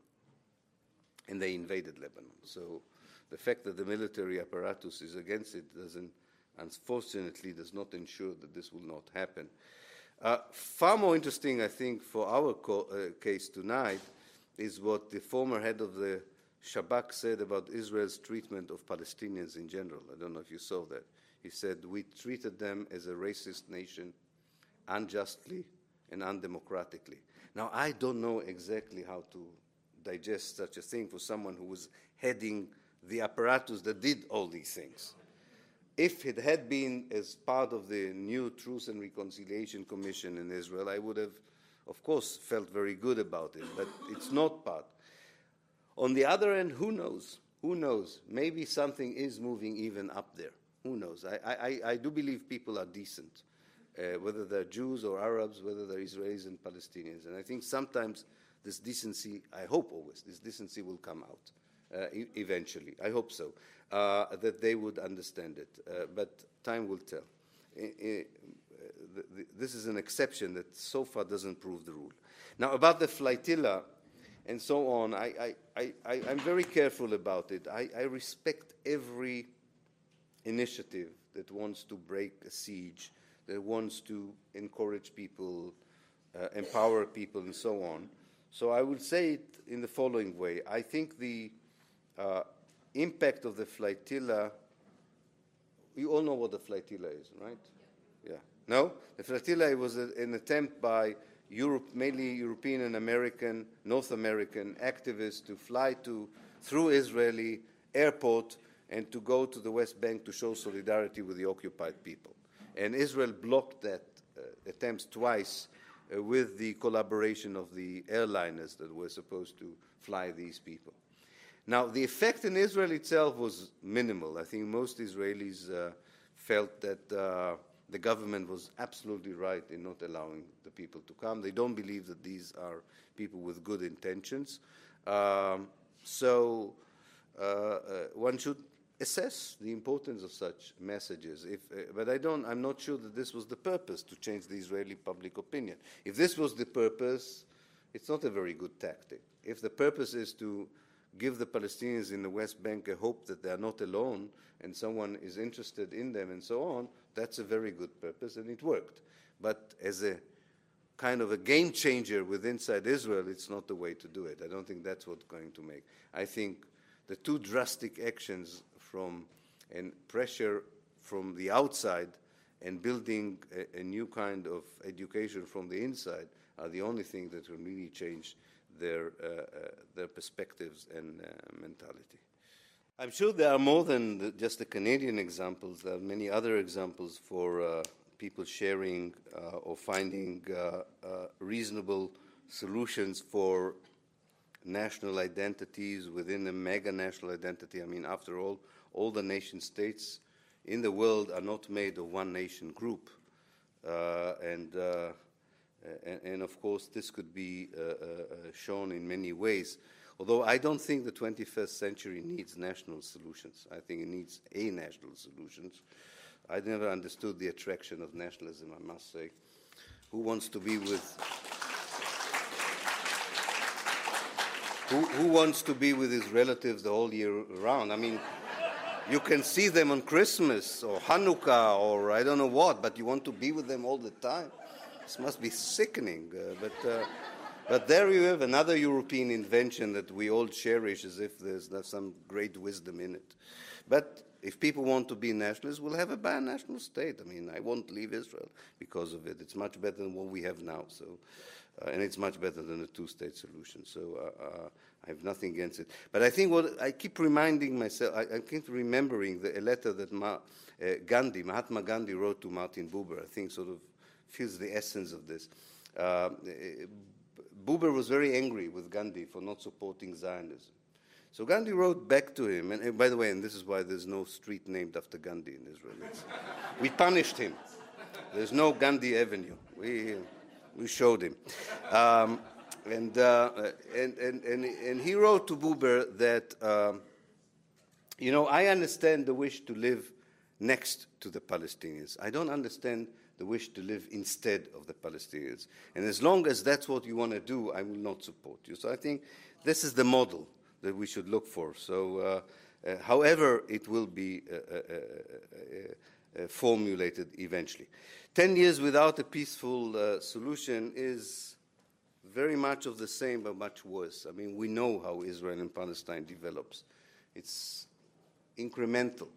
And they invaded Lebanon. So the fact that the military apparatus is against it doesn't, unfortunately, does not ensure that this will not happen. Uh, far more interesting, I think, for our co uh, case tonight is what the former head of the Shabak said about Israel's treatment of Palestinians in general. I don't know if you saw that. He said, we treated them as a racist nation, unjustly and undemocratically. Now, I don't know exactly how to digest such a thing for someone who was heading the apparatus that did all these things. If it had been as part of the new Truth and Reconciliation Commission in Israel, I would have, of course, felt very good about it, but it's not part. On the other end, who knows? Who knows? Maybe something is moving even up there. Who knows? I, I, I do believe people are decent, uh, whether they're Jews or Arabs, whether they're Israelis and Palestinians. And I think sometimes this decency, I hope always, this decency will come out uh, e eventually. I hope so, uh, that they would understand it. Uh, but time will tell. I, I, the, the, this is an exception that so far doesn't prove the rule. Now, about the flotilla and so on, I, I, I, I, I'm very careful about it. I, I respect every initiative that wants to break a siege, that wants to encourage people, uh, empower people, and so on. So I would say it in the following way. I think the uh, impact of the flotilla, you all know what the flotilla is, right? Yeah. yeah. No? The flotilla was a, an attempt by Europe, mainly European and American, North American activists to fly to, through Israeli airport and to go to the West Bank to show solidarity with the occupied people. And Israel blocked that uh, attempts twice uh, with the collaboration of the airliners that were supposed to fly these people. Now, the effect in Israel itself was minimal. I think most Israelis uh, felt that uh, the government was absolutely right in not allowing the people to come. They don't believe that these are people with good intentions. Um, so uh, uh, one should assess the importance of such messages. If, uh, but I don't, I'm not sure that this was the purpose, to change the Israeli public opinion. If this was the purpose, it's not a very good tactic. If the purpose is to give the Palestinians in the West Bank a hope that they are not alone and someone is interested in them and so on, that's a very good purpose, and it worked. But as a kind of a game changer with inside Israel, it's not the way to do it. I don't think that's what's going to make. I think the two drastic actions from and pressure from the outside and building a, a new kind of education from the inside are the only thing that will really change their, uh, uh, their perspectives and uh, mentality. I'm sure there are more than the, just the Canadian examples. There are many other examples for uh, people sharing uh, or finding uh, uh, reasonable solutions for national identities within a mega national identity. I mean, after all, all the nation states in the world are not made of one nation group. Uh, and, uh, and, and of course, this could be uh, uh, shown in many ways. Although I don't think the twenty-first century needs national solutions. I think it needs a national solutions. I never understood the attraction of nationalism, I must say. Who wants to be with who, who wants to be with his relatives the whole year round? I mean, you can see them on Christmas or Hanukkah or I don't know what, but you want to be with them all the time? This must be sickening. Uh, but, uh, but there you have another European invention that we all cherish as if there's, there's some great wisdom in it. But If people want to be nationalists, we'll have a binational state. I mean, I won't leave Israel because of it. It's much better than what we have now. So, uh, and it's much better than a two-state solution. So uh, uh, I have nothing against it. But I think what I keep reminding myself, I, I keep remembering the, a letter that Ma, uh, Gandhi, Mahatma Gandhi wrote to Martin Buber. I think sort of feels the essence of this. Uh, Buber was very angry with Gandhi for not supporting Zionism. So Gandhi wrote back to him, and, and by the way, and this is why there's no street named after Gandhi in Israel. It's, we punished him. There's no Gandhi Avenue. We, we showed him. Um, and, uh, and, and, and, and he wrote to Buber that, um, you know, I understand the wish to live next to the Palestinians. I don't understand the wish to live instead of the Palestinians. And as long as that's what you want to do, I will not support you. So I think this is the model that we should look for. So, uh, uh, however it will be uh, uh, uh, uh, formulated eventually. Ten years without a peaceful uh, solution is very much of the same, but much worse. I mean, we know how Israel and Palestine develops. It's incremental.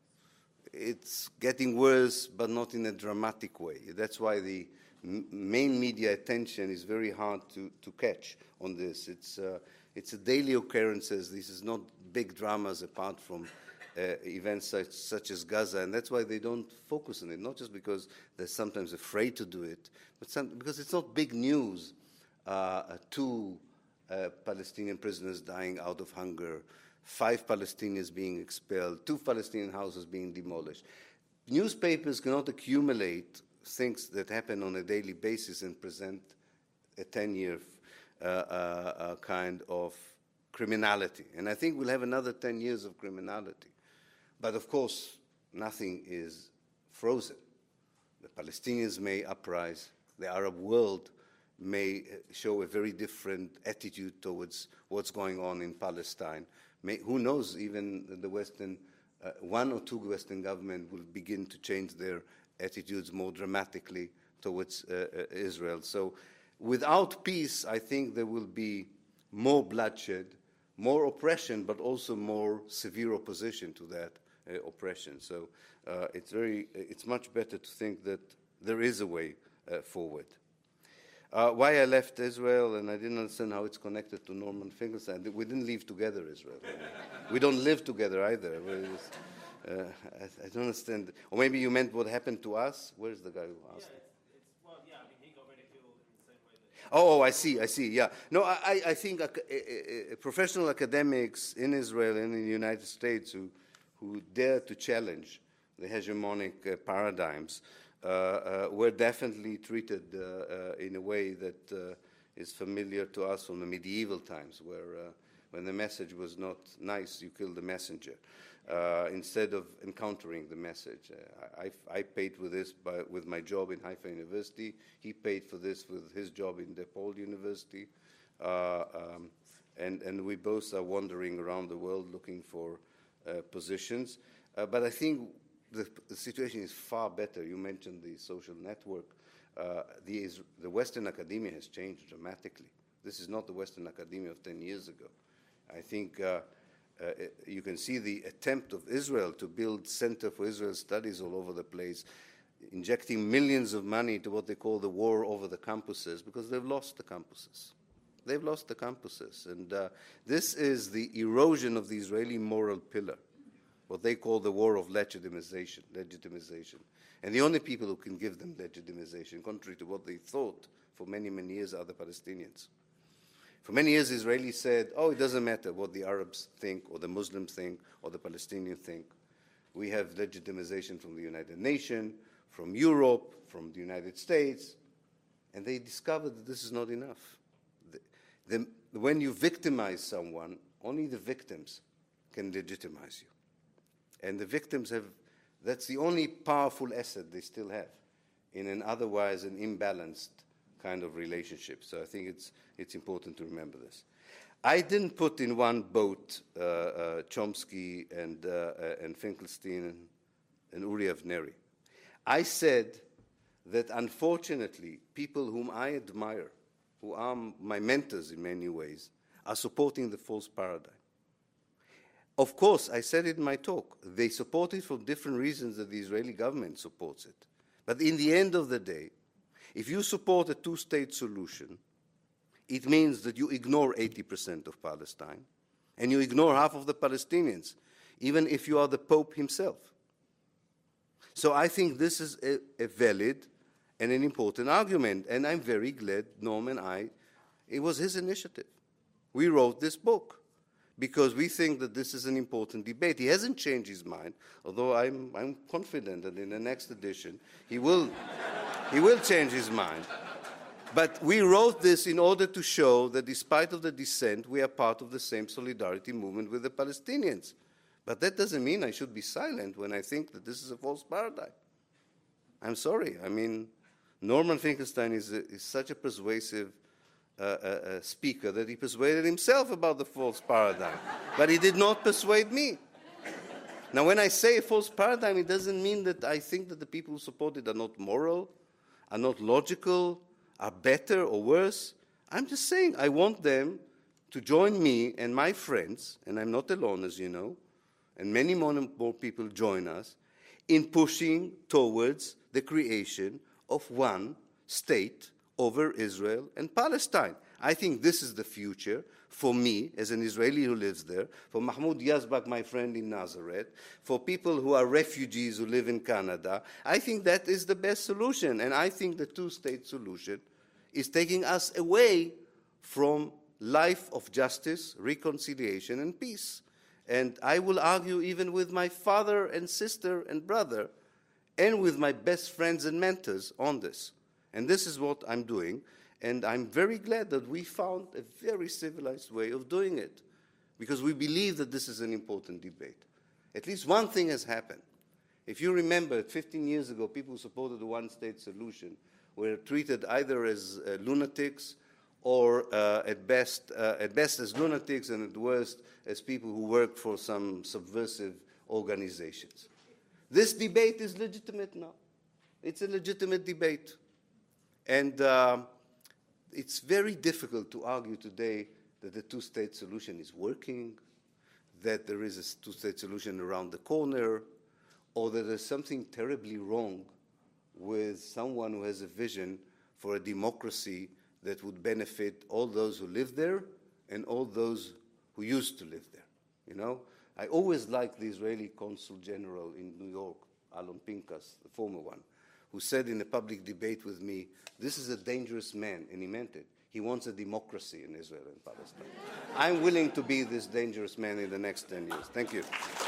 It's getting worse, but not in a dramatic way. That's why the m main media attention is very hard to, to catch on this. It's, uh, it's a daily occurrences. This is not big dramas apart from uh, events such, such as Gaza, and that's why they don't focus on it, not just because they're sometimes afraid to do it, but some, because it's not big news. Uh, two uh, Palestinian prisoners dying out of hunger, five Palestinians being expelled, two Palestinian houses being demolished. Newspapers cannot accumulate things that happen on a daily basis and present a ten-year uh, uh, uh, kind of criminality. And I think we'll have another ten years of criminality. But of course, nothing is frozen. The Palestinians may uprise, the Arab world may show a very different attitude towards what's going on in Palestine. May, who knows, even the Western, uh, one or two Western governments will begin to change their attitudes more dramatically towards uh, uh, Israel. So without peace, I think there will be more bloodshed, more oppression, but also more severe opposition to that uh, oppression. So uh, it's, very, it's much better to think that there is a way uh, forward. Uh, why I left Israel, and I didn't understand how it's connected to Norman Finkelstein. We didn't live together, Israel. We don't live together either. Just, uh, I, I don't understand. Or maybe you meant what happened to us? Where's the guy who asked? Yeah, it's, it's, well, yeah, I mean, he got ridiculed in the same way that... Oh, I see, I see, yeah. No, I, I think uh, uh, professional academics in Israel and in the United States who, who dare to challenge the hegemonic uh, paradigms Uh, uh, were definitely treated uh, uh, in a way that uh, is familiar to us from the medieval times, where uh, when the message was not nice, you killed the messenger, uh, instead of encountering the message. Uh, I, I paid for this by, with my job in Haifa University. He paid for this with his job in DePaul University. Uh, um, and, and we both are wandering around the world looking for uh, positions. Uh, but I think The, the situation is far better. You mentioned the social network. Uh, the, the Western academia has changed dramatically. This is not the Western academia of ten years ago. I think uh, uh, you can see the attempt of Israel to build Center for Israel Studies all over the place, injecting millions of money to what they call the war over the campuses, because they've lost the campuses. They've lost the campuses. And uh, this is the erosion of the Israeli moral pillar, what they call the war of legitimization, legitimization. And the only people who can give them legitimization, contrary to what they thought for many, many years, are the Palestinians. For many years, Israelis said, oh, it doesn't matter what the Arabs think, or the Muslims think, or the Palestinians think. We have legitimization from the United Nations, from Europe, from the United States, and they discovered that this is not enough. The, the, when you victimize someone, only the victims can legitimize you. And the victims have, that's the only powerful asset they still have in an otherwise an imbalanced kind of relationship. So I think it's, it's important to remember this. I didn't put in one boat uh, uh, Chomsky and, uh, uh, and Finkelstein and, and Uri Avneri. I said that unfortunately, people whom I admire, who are my mentors in many ways, are supporting the false paradigm. Of course, I said it in my talk, they support it for different reasons that the Israeli government supports it. But in the end of the day, if you support a two-state solution, it means that you ignore eighty percent of Palestine, and you ignore half of the Palestinians, even if you are the Pope himself. So I think this is a, a valid and an important argument, and I'm very glad Norm and I, it was his initiative. We wrote this book because we think that this is an important debate. He hasn't changed his mind, although I'm, I'm confident that in the next edition he will, he will change his mind. But we wrote this in order to show that despite of the dissent, we are part of the same solidarity movement with the Palestinians. But that doesn't mean I should be silent when I think that this is a false paradigm. I'm sorry. I mean, Norman Finkelstein is, a, is such a persuasive uh, uh, uh, speaker that he persuaded himself about the false paradigm. But he did not persuade me. Now, when I say a false paradigm, it doesn't mean that I think that the people who support it are not moral, are not logical, are better or worse. I'm just saying I want them to join me and my friends, and I'm not alone, as you know, and many more, more people join us, in pushing towards the creation of one state over Israel and Palestine. I think this is the future for me, as an Israeli who lives there, for Mahmoud Yazbak, my friend in Nazareth, for people who are refugees who live in Canada. I think that is the best solution, and I think the two-state solution is taking us away from life of justice, reconciliation, and peace. And I will argue even with my father and sister and brother and with my best friends and mentors on this. And this is what I'm doing. And I'm very glad that we found a very civilized way of doing it, because we believe that this is an important debate. At least one thing has happened. If you remember, fifteen years ago, people who supported the one-state solution were treated either as uh, lunatics or uh, at best, uh, at best as lunatics and at worst as people who work for some subversive organizations. This debate is legitimate now. It's a legitimate debate. And uh, it's very difficult to argue today that the two-state solution is working, that there is a two-state solution around the corner, or that there's something terribly wrong with someone who has a vision for a democracy that would benefit all those who live there and all those who used to live there. You know, I always liked the Israeli consul general in New York, Alon Pinkas, the former one, who said in a public debate with me, this is a dangerous man, and he meant it. He wants a democracy in Israel and Palestine. I'm willing to be this dangerous man in the next ten years. Thank you.